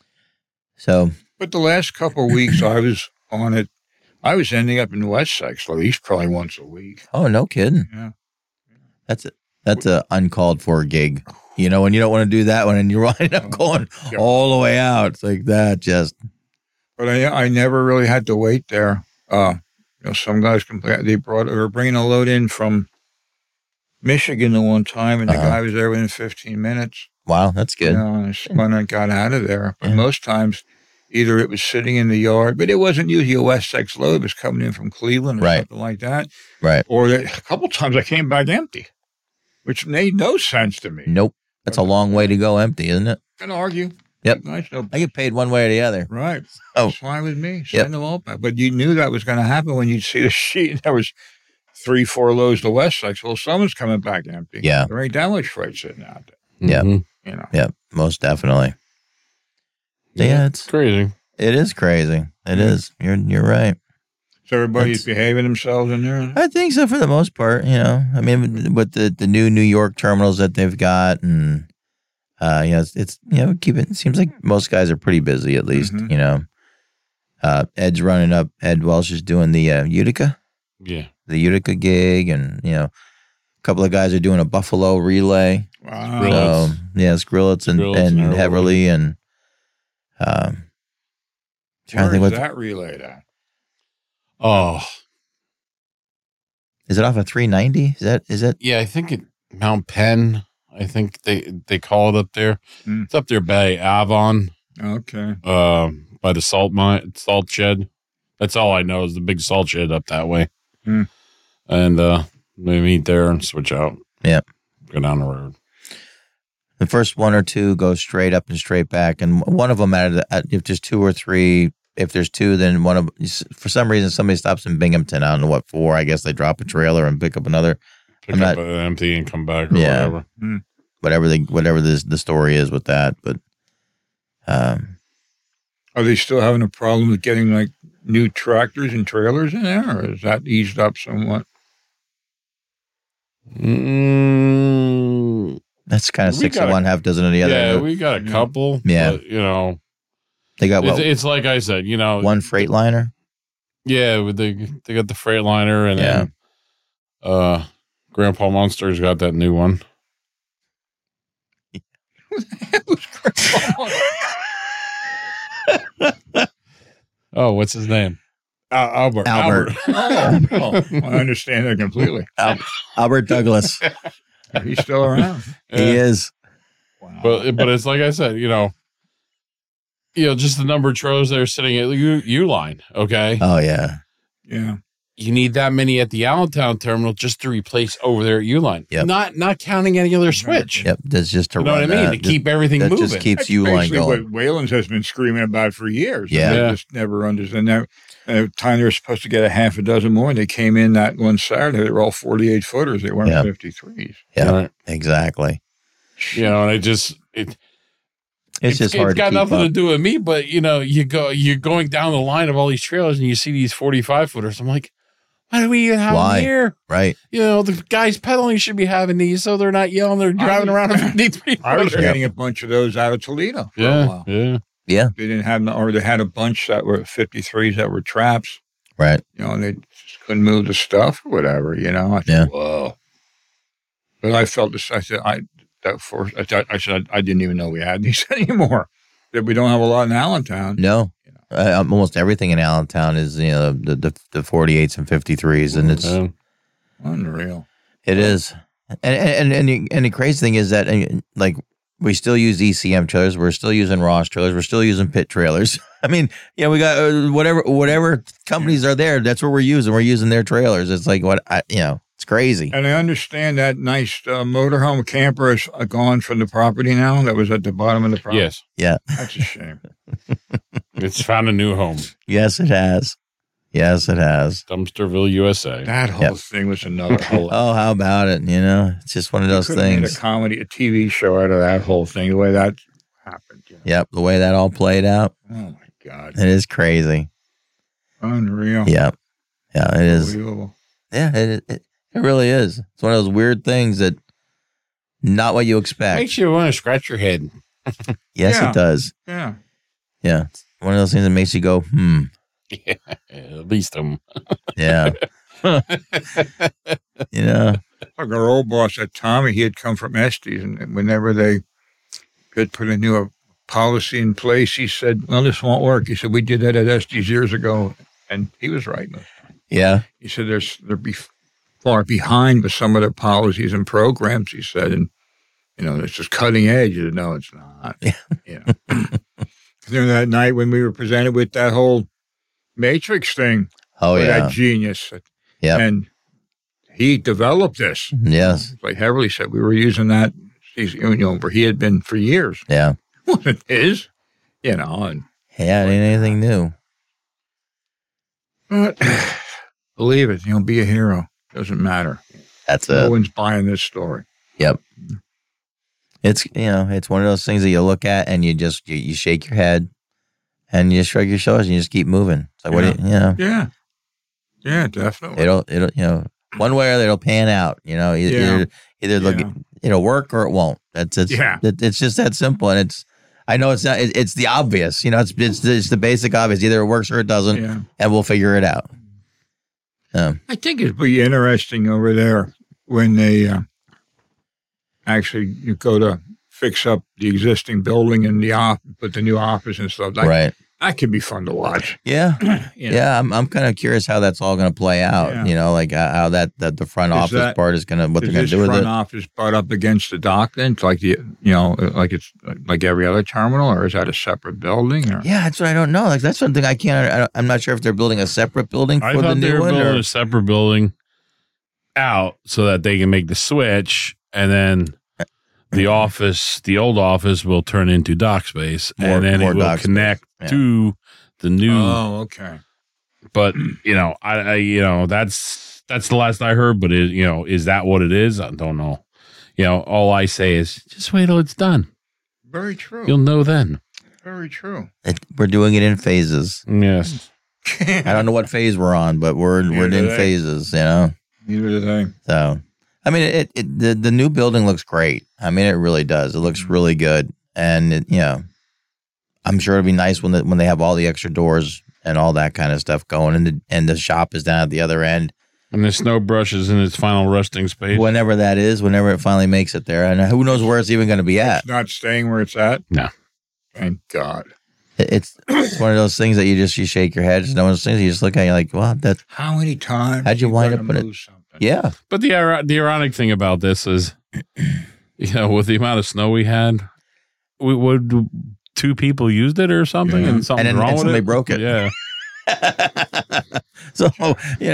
So. But the last couple of weeks I was on it, I was ending up in Wessex at least probably once a week. Oh, no kidding. Yeah. That's an uncalled for gig. When you don't want to do that one and you wind up going all the way out. It's like that just. But I never really had to wait there. Some guys complain. They were bringing a load in from Michigan the one time, and the guy was there within 15 minutes. Wow, that's good. And I spun and got out of there. But most times, either it was sitting in the yard, but it wasn't usually a Wessex load. It was coming in from Cleveland or something like that. Right. Or a couple times I came back empty, which made no sense to me. Nope. That's a long way to go empty, isn't it? Can argue. Yep. I get paid one way or the other. Right. That's fine with me. Send them all back. But you knew that was going to happen when you'd see the sheet and there was 3-4 loads to Wessex. Well, someone's coming back empty. Yeah. There ain't that much freight sitting out there. Yeah. Yeah, most definitely. Yeah, it's crazy. It is crazy. It is. You're right. So everybody's behaving themselves in there? I think so for the most part, I mean, with the new New York terminals that they've got and it's it seems like most guys are pretty busy at least, Ed's running up. Ed Welsh is doing the Utica. Yeah. The Utica gig and, a couple of guys are doing a Buffalo relay. Wow. So, Skrillex and Heverly and trying to think where's that relay at? Oh. Is it off of 390? Is that? Yeah, I think it Mount Penn. I think they call it up there. It's up there by Avon. Okay. By the salt shed. That's all I know is the big salt shed up that way. And we meet there and switch out. Yeah. Go down the road. The first one or two go straight up and straight back, and one of them if there's 2 or 3. If there's 2, then one of for some reason somebody stops in Binghamton. I don't know what for. I guess they drop a trailer and pick up another. Pick up an empty and come back or whatever. Whatever the story is with that, but are they still having a problem with getting like new tractors and trailers in there, or is that eased up somewhat? That's kind of 6 of one, half dozen of the other. Yeah, we got a couple. Yeah, but, they got it's like I said, one Freightliner. Yeah, they got the Freightliner, and then Grandpa Monster's got that new one. Oh, what's his name? Albert. Oh, I understand that completely. Albert Douglas. He's still around. He is. Wow. But it's like I said, just the number of trailers that are sitting at U line. Okay. Oh yeah. Yeah. you need that many at the Allentown terminal just to replace over there at Uline. Yep. Not counting any other switch. Yep, that's just to You know run what I mean? that. To keep everything that moving. just keeps That's Uline basically going. what Wayland's has been screaming about for years. Yeah. And they Yeah. just never understood. And the time they were supposed to get a half a dozen more, and they came in that one Saturday. They were all 48 footers. They weren't Yeah. 53s. Yeah, Right. exactly. You know, and It's just hard It's got to keep nothing up. to do with me, but you're going down the line of all these trailers and you see these 45 footers. I'm like, why do we even have Why? them here? Right. You know, the guys pedaling should be having these so they're not yelling. They're driving around a 53 I was footer. getting a bunch of those out of Toledo for a Yeah, while. yeah. Yeah. They didn't have, or they had a bunch that were 53s that were traps, Right. you know, and they just couldn't move the stuff or whatever, you know. I Yeah. said, whoa. But I felt this, I said, I didn't even know we had these anymore. That we don't have a lot in Allentown. No. Almost everything in Allentown is, the 48s and 53s, and it's Unreal. it is. And the crazy thing is that like we still use ECM trailers, we're still using Ross trailers, we're still using pit trailers. I mean, we got whatever companies are there, that's what we're using. We're using their trailers. It's like it's crazy. And I understand that nice motorhome camper is gone from the property now. That was at the bottom of the property. Yes. Yeah. That's a shame. It's found a new home. Yes, it has. Yes, it has. Dumpsterville, USA. That whole thing was another whole. Oh, how about it? It's just one of those Could've made things. a TV show out of that whole thing. The way that happened. You know? Yep, the way that all played out. Oh my God. It is crazy. Unreal. Yep. Yeah, it is. Unbelievable. Yeah, it really is. It's one of those weird things that not what you expect. Makes you want to scratch your head. Yes, Yeah. it does. Yeah. Yeah. It's one of those things that makes you go, Yeah, at least yeah. Like our old boss at Tommy, he had come from Estes, and whenever they could put a new policy in place, he said, well, this won't work. He said, we did that at Estes years ago. And he was right. Yeah. He said, they're far behind with some of their policies and programs, he said. And, it's just cutting edge. He said, no, it's not. Yeah. Then that night when we were presented with that whole Matrix thing. Oh, with yeah. That genius. Yeah. And he developed this. Yes. Like Heverly said, we were using that, where he had been for years. Yeah. It wasn't his, and Yeah, it ain't anything new. but believe it, be a hero. Doesn't matter. That's No it. one's buying this story. Yep. It's it's one of those things that you look at and you just you shake your head and you shrug your shoulders and you just keep moving. It's like what do Yeah. Yeah, definitely. it'll one way or the other it'll pan out. Either it'll work or it won't. It's just that simple. And I know it's not. It's the obvious. It's the basic obvious. Either it works or it doesn't, and we'll figure it out. I think it'd be interesting over there when they actually you go to fix up the existing building and put the new office and stuff. Right. That could be fun to watch. Yeah. I'm kind of curious how that's all going to play out. Yeah. Like how that the front office part is going to what they're going to do with front it. office butt up against the dock then? It's like like it's like every other terminal, or is that a separate building? Or? Yeah, that's what I don't know. Like that's something I'm not sure if they're building a separate building I for the thought they new were one. building Or, a separate building out so that they can make the switch, and then the old office will turn into dock space, and then it will connect to the new. Oh, okay. But I that's the last I heard. But is that what it is? I don't know. All I say is just wait till it's done. Very true. You'll know then. Very true. we're doing it in phases. Yes. I don't know what phase we're on, but we're in phases. Neither do they. So, I mean, the new building looks great. I mean, it really does. It looks really good, and I'm sure it'll be nice when they have all the extra doors and all that kind of stuff going, and the shop is down at the other end. And the snow brush is in its final resting space. Whenever that is, whenever it finally makes it there, and who knows where it's even going to be at? It's not staying where it's at. No. Thank God. It's one of those things that you shake your head. It's one of those things you just look at, you're like, well, that. How many times? How'd you wind up with it? Yeah. But the ironic thing about this is, with the amount of snow we had, we would 2 people used it or something, and something wrong with somebody it. broke it. Yeah. So,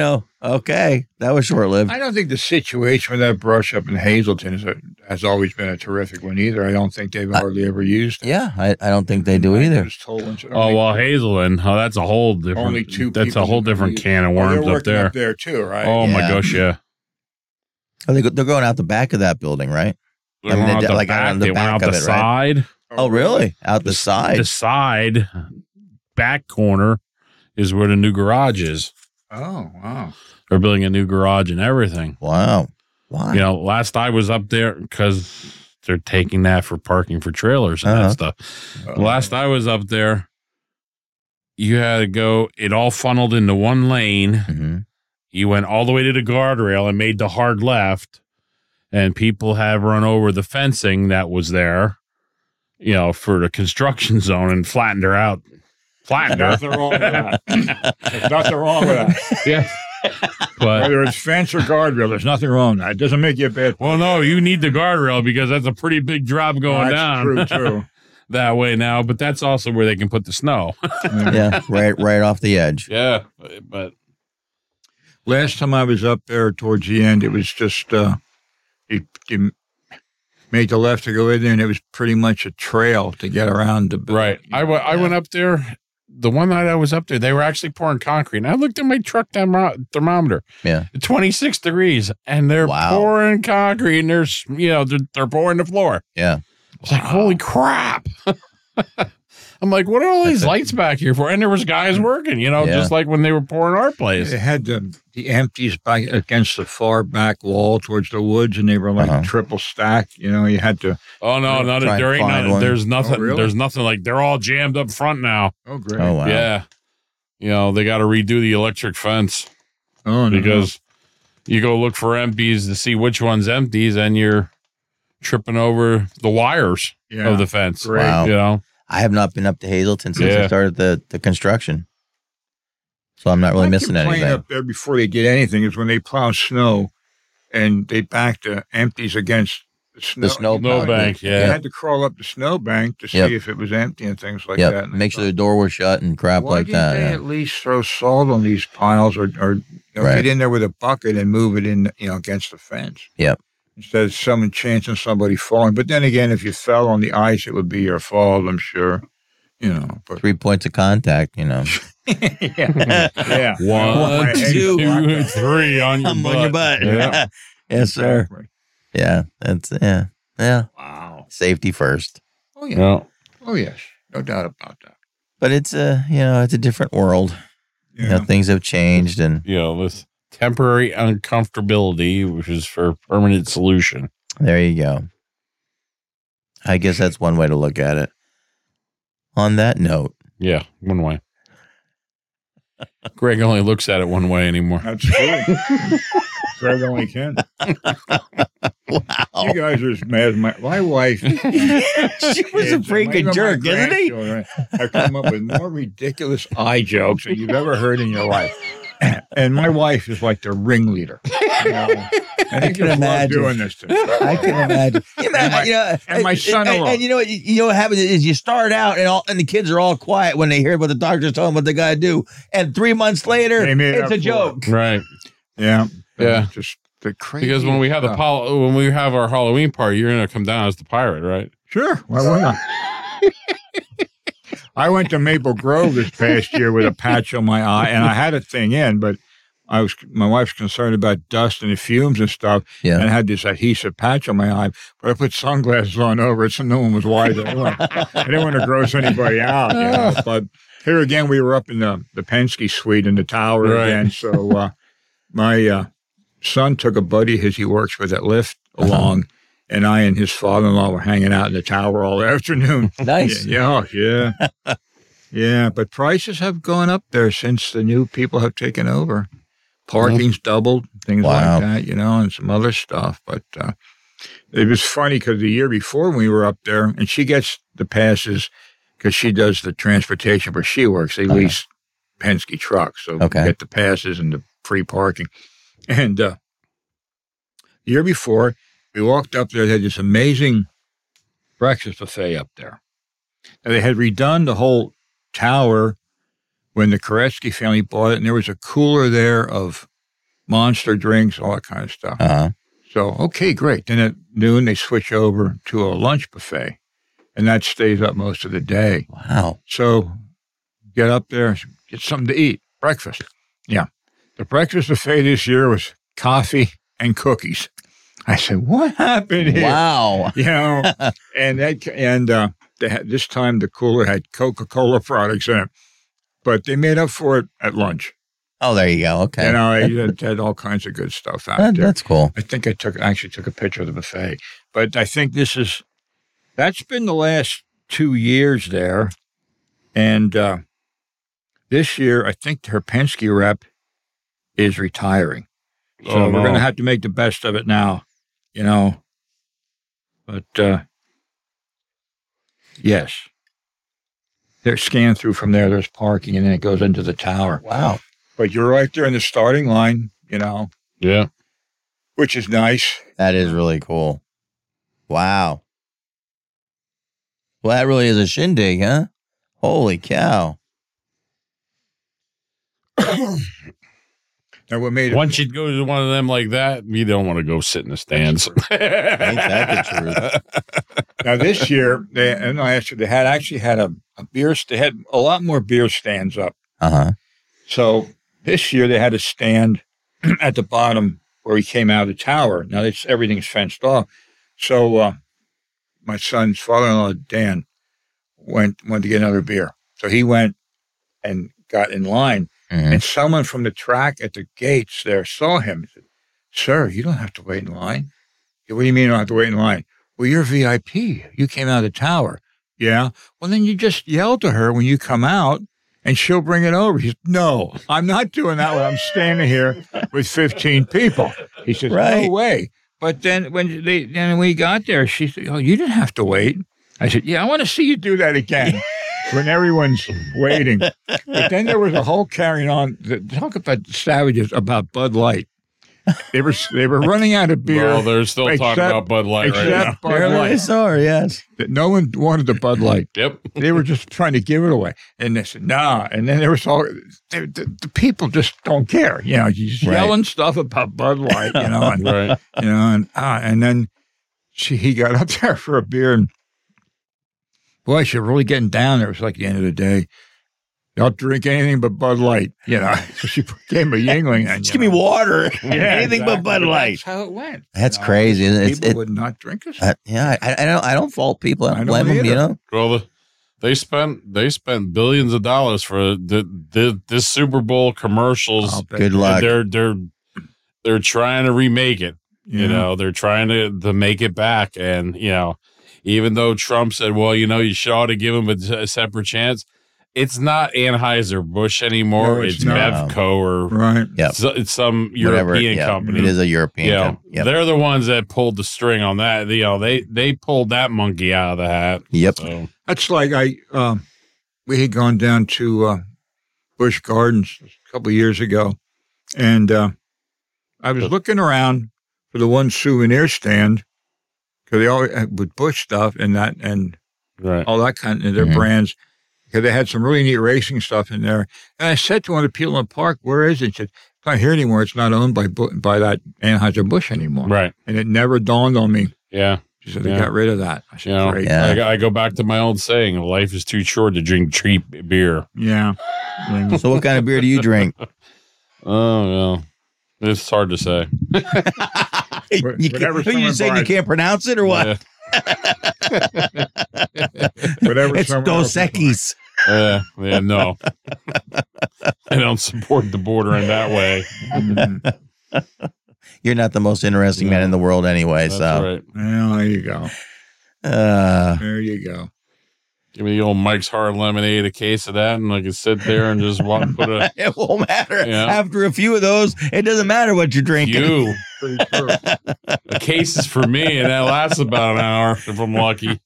Okay, that was short-lived. I don't think the situation with that brush up in Hazleton has always been a terrific one either. I don't think they've hardly ever used it. Yeah, I don't think they do either. Hazelton. Oh, that's a whole different. Only two. That's a whole different can of worms up there. Up there too, right? Oh my gosh, yeah. Oh, they're going out the back of that building, right? They're going out the back. They went out the side. Right? Oh, really? Out the side? The side back corner is where the new garage is. Oh, wow. They're building a new garage and everything. Wow. Why? You know, last I was up there, because they're taking that for parking for trailers and that stuff. Last I was up there, you had to go, it all funneled into one lane. Mm-hmm. You went all the way to the guardrail and made the hard left, and people have run over the fencing that was there, you know, for the construction zone and flattened her out. Flattened her. Nothing wrong with that. There's nothing wrong with that. Yeah. But whether it's fence or guardrail, there's nothing wrong with that. It doesn't make you a bad. Well, no, you need the guardrail because that's a pretty big drop going down. True. That way now, but that's also where they can put the snow. Yeah, right off the edge. Yeah, but last time I was up there towards the end, it was just you made the left to go in there, and it was pretty much a trail to get around the building. Right. I went up there. The one night I was up there, they were actually pouring concrete. And I looked at my truck thermometer. Yeah. 26 degrees. And they're pouring concrete, and they're pouring the floor. Yeah. I was like, holy crap. I'm like, what are all these lights back here for? And there was guys working, just like when they were pouring our place. They had the empties back against the far back wall towards the woods, and they were like triple stacked. You had to. Oh no, there ain't nothing. There's nothing. Really? There's nothing like they're all jammed up front now. Oh great. Oh wow. Yeah. They got to redo the electric fence. Oh no. Because you go look for empties to see which one's empties, and you're tripping over the wires of the fence. Great. Wow. I have not been up to Hazleton since I started the construction. So I'm not really missing anything. Up there before they did anything is when they plow snow and they back the empties against the snow bank. Yeah. They had to crawl up the snow bank to see if it was empty and things like that. And make sure the door was shut and crap like that. Why didn't they at least throw salt on these piles or get in there with a bucket and move it in, against the fence? Yep. Instead of someone chancing somebody falling. But then again, if you fell on the ice, it would be your fault, I'm sure. But 3 points of contact, yeah. 1, 2, 3 on your butt. On your butt. Yeah. Yes, sir. Exactly. Yeah, that's yeah. Wow. Safety first. Oh yeah. Yeah. Oh yes, no doubt about that. But it's it's a different world. Yeah. Things have changed, and this temporary uncomfortability, which is for permanent solution. There you go. I guess that's one way to look at it. On that note. Yeah, one way. Greg only looks at it one way anymore. That's true. Greg only can. Wow. You guys are as mad as my wife. She was a freaking jerk, isn't he? I've come up with more ridiculous eye jokes than you've ever heard in your life. And my wife is like the ringleader. I can imagine doing this to me. I can imagine. And my son-in-law. And what happens is you start out and the kids are all quiet when they hear what the doctor's telling them what they got to do, and 3 months later it's a joke. Right. Yeah. Yeah. Just the crazy. Because when we have when we have our Halloween party, you're going to come down as the pirate, right? Sure. Why not? I went to Maple Grove this past year with a patch on my eye, and I had a thing in, but my wife's concerned about dust and the fumes and stuff, and I had this adhesive patch on my eye, but I put sunglasses on over it so no one was wiser. I didn't want to gross anybody out, but here again, we were up in the Penske suite in the tower again, so my son took a buddy of his he works with at Lyft along, and I and his father-in-law were hanging out in the tower all afternoon. Nice. Yeah. Yeah, but prices have gone up there since the new people have taken over. Parking's doubled, things like that, and some other stuff. But it was funny because the year before when we were up there, and she gets the passes because she does the transportation where she works. They lease Penske trucks, so we get the passes and the free parking. And the year before, we walked up there, they had this amazing breakfast buffet up there. Now, they had redone the whole tower when the Koretsky family bought it, and there was a cooler there of Monster drinks, all that kind of stuff. Uh-huh. So, okay, great. Then at noon, they switch over to a lunch buffet, and that stays up most of the day. Wow. So get up there, get something to eat, breakfast. Yeah. The breakfast buffet this year was coffee and cookies. I said, what happened here? Wow. You know, they had, this time the cooler had Coca-Cola products in it, but they made up for it at lunch. Oh, there you go. Okay. You know, I had all kinds of good stuff out there. That's cool. I think I actually took a picture of the buffet, but I think that's been the last 2 years there. And this year, I think her Penske rep is retiring. So we're going to have to make the best of it now, you know. But yes, they're scanned through from there. There's parking, and then it goes into the tower. Wow. But you're right there in the starting line, you know. Yeah. Which is nice. That is really cool. Wow. Well, that really is a shindig, huh? Holy cow. Now, what made it? Once you go to one of them like that, you don't want to go sit in the stands. Ain't that the truth? Now, this year, they had a beer. They had a lot more beer stands up. Uh-huh. So this year they had a stand at the bottom where he came out of the tower. Now everything's fenced off. So my son's father-in-law, Dan, went to get another beer. So he went and got in line. Mm-hmm. And someone from the track at the gates there saw him and said, "Sir, you don't have to wait in line." "What do you mean I don't have to wait in line?" "Well, you're VIP. You came out of the tower." "Yeah." "Well, then you just yell to her when you come out and she'll bring it over." He said, "No, I'm not doing that when I'm standing here with 15 people." He said, "No way." But then when we got there, she said, "Oh, you didn't have to wait." I said, "Yeah, I want to see you do that again." When everyone's waiting. But then there was a whole carrying on. Talk about savages about Bud Light. They were running out of beer. Well, they're still talking about Bud Light right now. Bud Light. Sorry, yes. No one wanted the Bud Light. Yep. They were just trying to give it away. And they said, nah. And then there was the people just don't care. You know, just yelling stuff about Bud Light, you know. And, you know, and then he got up there for a beer and boy, she was really getting down there. It was like the end of the day. Don't drink anything but Bud Light, you know. So she gave him a Yingling. And, just give me water. Anything but Bud Light. That's how it went. That's crazy. People would not drink us. I don't fault people. I don't blame them, you know. Well, they spent billions of dollars for this Super Bowl commercials. Good luck. They're trying to remake it. Yeah. You know, they're trying to make it back, and you know. Even though Trump said, well, you know, you should ought to give him a separate chance. It's not Anheuser-Busch anymore. No, it's Bevco or it's some European company. It is a European company. Yep. They're the ones that pulled the string on that. You know, they pulled that monkey out of the hat. Yep. So. That's like we had gone down to Busch Gardens a couple of years ago, and I was looking around for the one souvenir stand. Because they always with Busch stuff and that and all that kind of their brands. Because they had some really neat racing stuff in there. And I said to one of the people in the park, "Where is it?" He said, "It's not here anymore. It's not owned by that Anheuser-Busch anymore." Right. And it never dawned on me. Yeah. She said they got rid of that. I said, great. Yeah. I go back to my old saying: life is too short to drink cheap beer. Yeah. So what kind of beer do you drink? Oh, well, it's hard to say. You saying you can't pronounce it or what? Whatever. It's Dos Equis. Yeah, no. I don't support the border in that way. You're not the most interesting man in the world anyway. That's so right. Well, there you go. There you go. Give me the old Mike's Hard Lemonade, a case of that, and I can sit there and just put a... It won't matter. After a few of those, it doesn't matter what you're drinking. Pretty true. A case is for me, and that lasts about an hour if I'm lucky.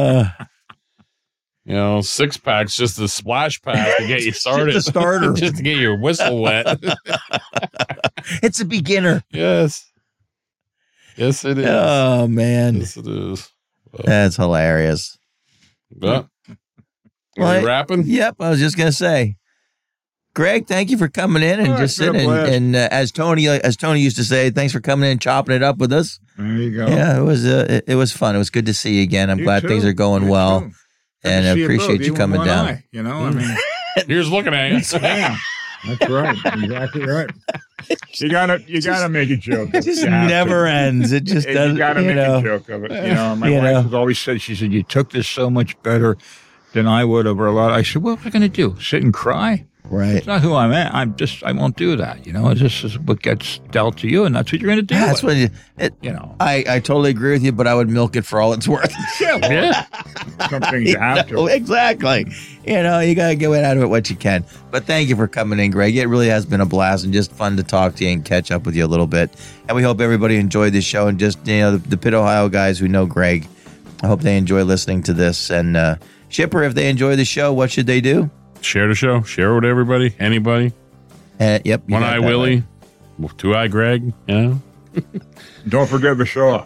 You know, 6-pack's just a splash pack to get you started. Just a starter. Just to get your whistle wet. It's a beginner. Yes. Yes, it is. Oh, man. Yes, it is. That's hilarious. But... Are you rapping? Yep, I was just going to say. Greg, thank you for coming in and just sitting. And as Tony used to say, thanks for coming in and chopping it up with us. There you go. Yeah, it was fun. It was good to see you again. I'm glad things are going well, and I appreciate you coming down. I mean, here's looking at you. Yeah, that's right. Exactly right. You gotta make a joke. It just never ends. It just doesn't. You gotta make a joke of it. My wife has always said. She said, "You took this so much better than I would over a lot." I said, "What am I going to do? Sit and cry?" Right. It's not who I'm at. I won't do that. It's just what gets dealt to you, and that's what you're going to do. That's what I totally agree with you, but I would milk it for all it's worth. Yeah. Some things you have to. Exactly. You got to get out of it what you can. But thank you for coming in, Greg. It really has been a blast and just fun to talk to you and catch up with you a little bit. And we hope everybody enjoyed this show, and just, the Pitt, Ohio guys who know Greg, I hope they enjoy listening to this. And Shipper, if they enjoy the show, what should they do? Share the show. Share with everybody. Anybody. Yep. One Eye Willie. Right. 2 Eye Greg. Don't forget the show.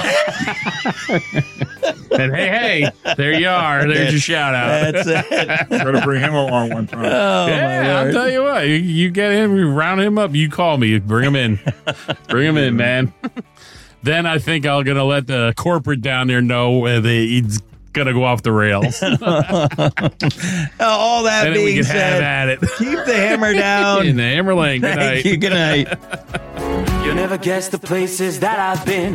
And hey, there you are. There's your shout out. That's it. Got to bring him along one time. Yeah, I'll tell you what. You get him, you round him up. You call me. Bring him in. Bring him in, man. Then I think I'm going to let the corporate down there know he's going to go off the rails. All that being we can said, have at it. Keep the hammer down. In the hammer lane. Good Thank night. you. Good night. You never guess the places that I've been.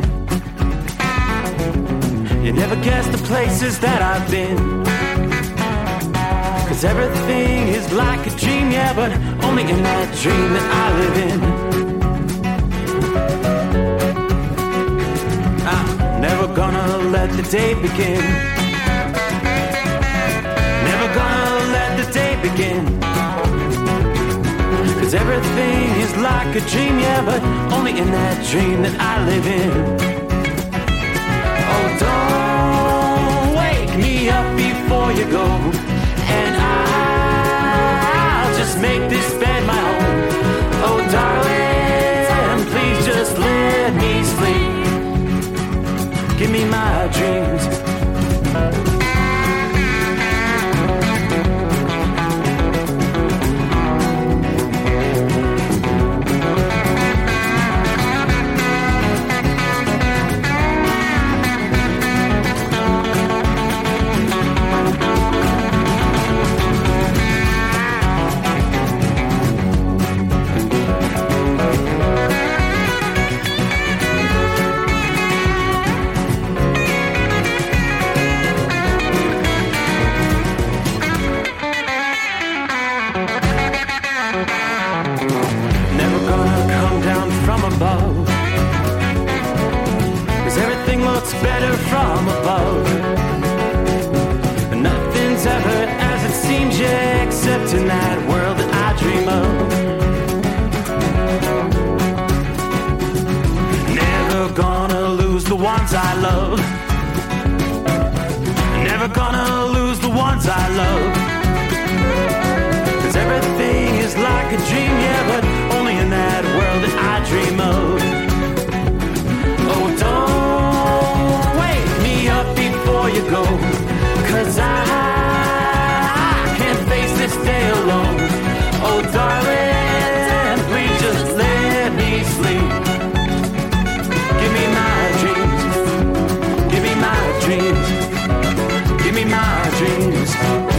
You never guess the places that I've been. 'Cause everything is like a dream, yeah, but only in that dream that I live in. I'm never gonna let the day begin. Never gonna let the day begin. 'Cause everything is like a dream, yeah, but only in that dream that I live in. Oh, don't wake me up before you go, and I'll just make this bed my home. Oh, darling, please just let me sleep. Give me my dreams. Better from above. Nothing's ever as it seems, yeah, except in that world that I dream of. Never gonna lose the ones I love. Never gonna lose the ones I love. 'Cause everything is like a dream, yeah, but only in that world that I dream of. Oh, don't before you go, 'cause I can't face this day alone. Oh, darling, please just let me sleep. Give me my dreams. Give me my dreams. Give me my dreams.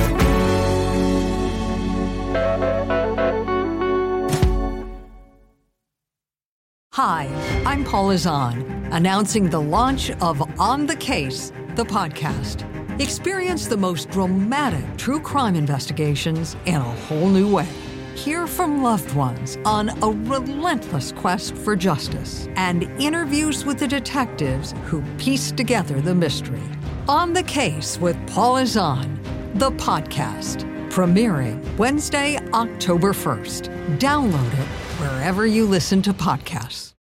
Hi, I'm Paula Zahn, announcing the launch of On the Case, the podcast. Experience the most dramatic true crime investigations in a whole new way. Hear from loved ones on a relentless quest for justice and interviews with the detectives who piece together the mystery. On the Case with Paula Zahn, the podcast, premiering Wednesday, October 1st. Download it wherever you listen to podcasts.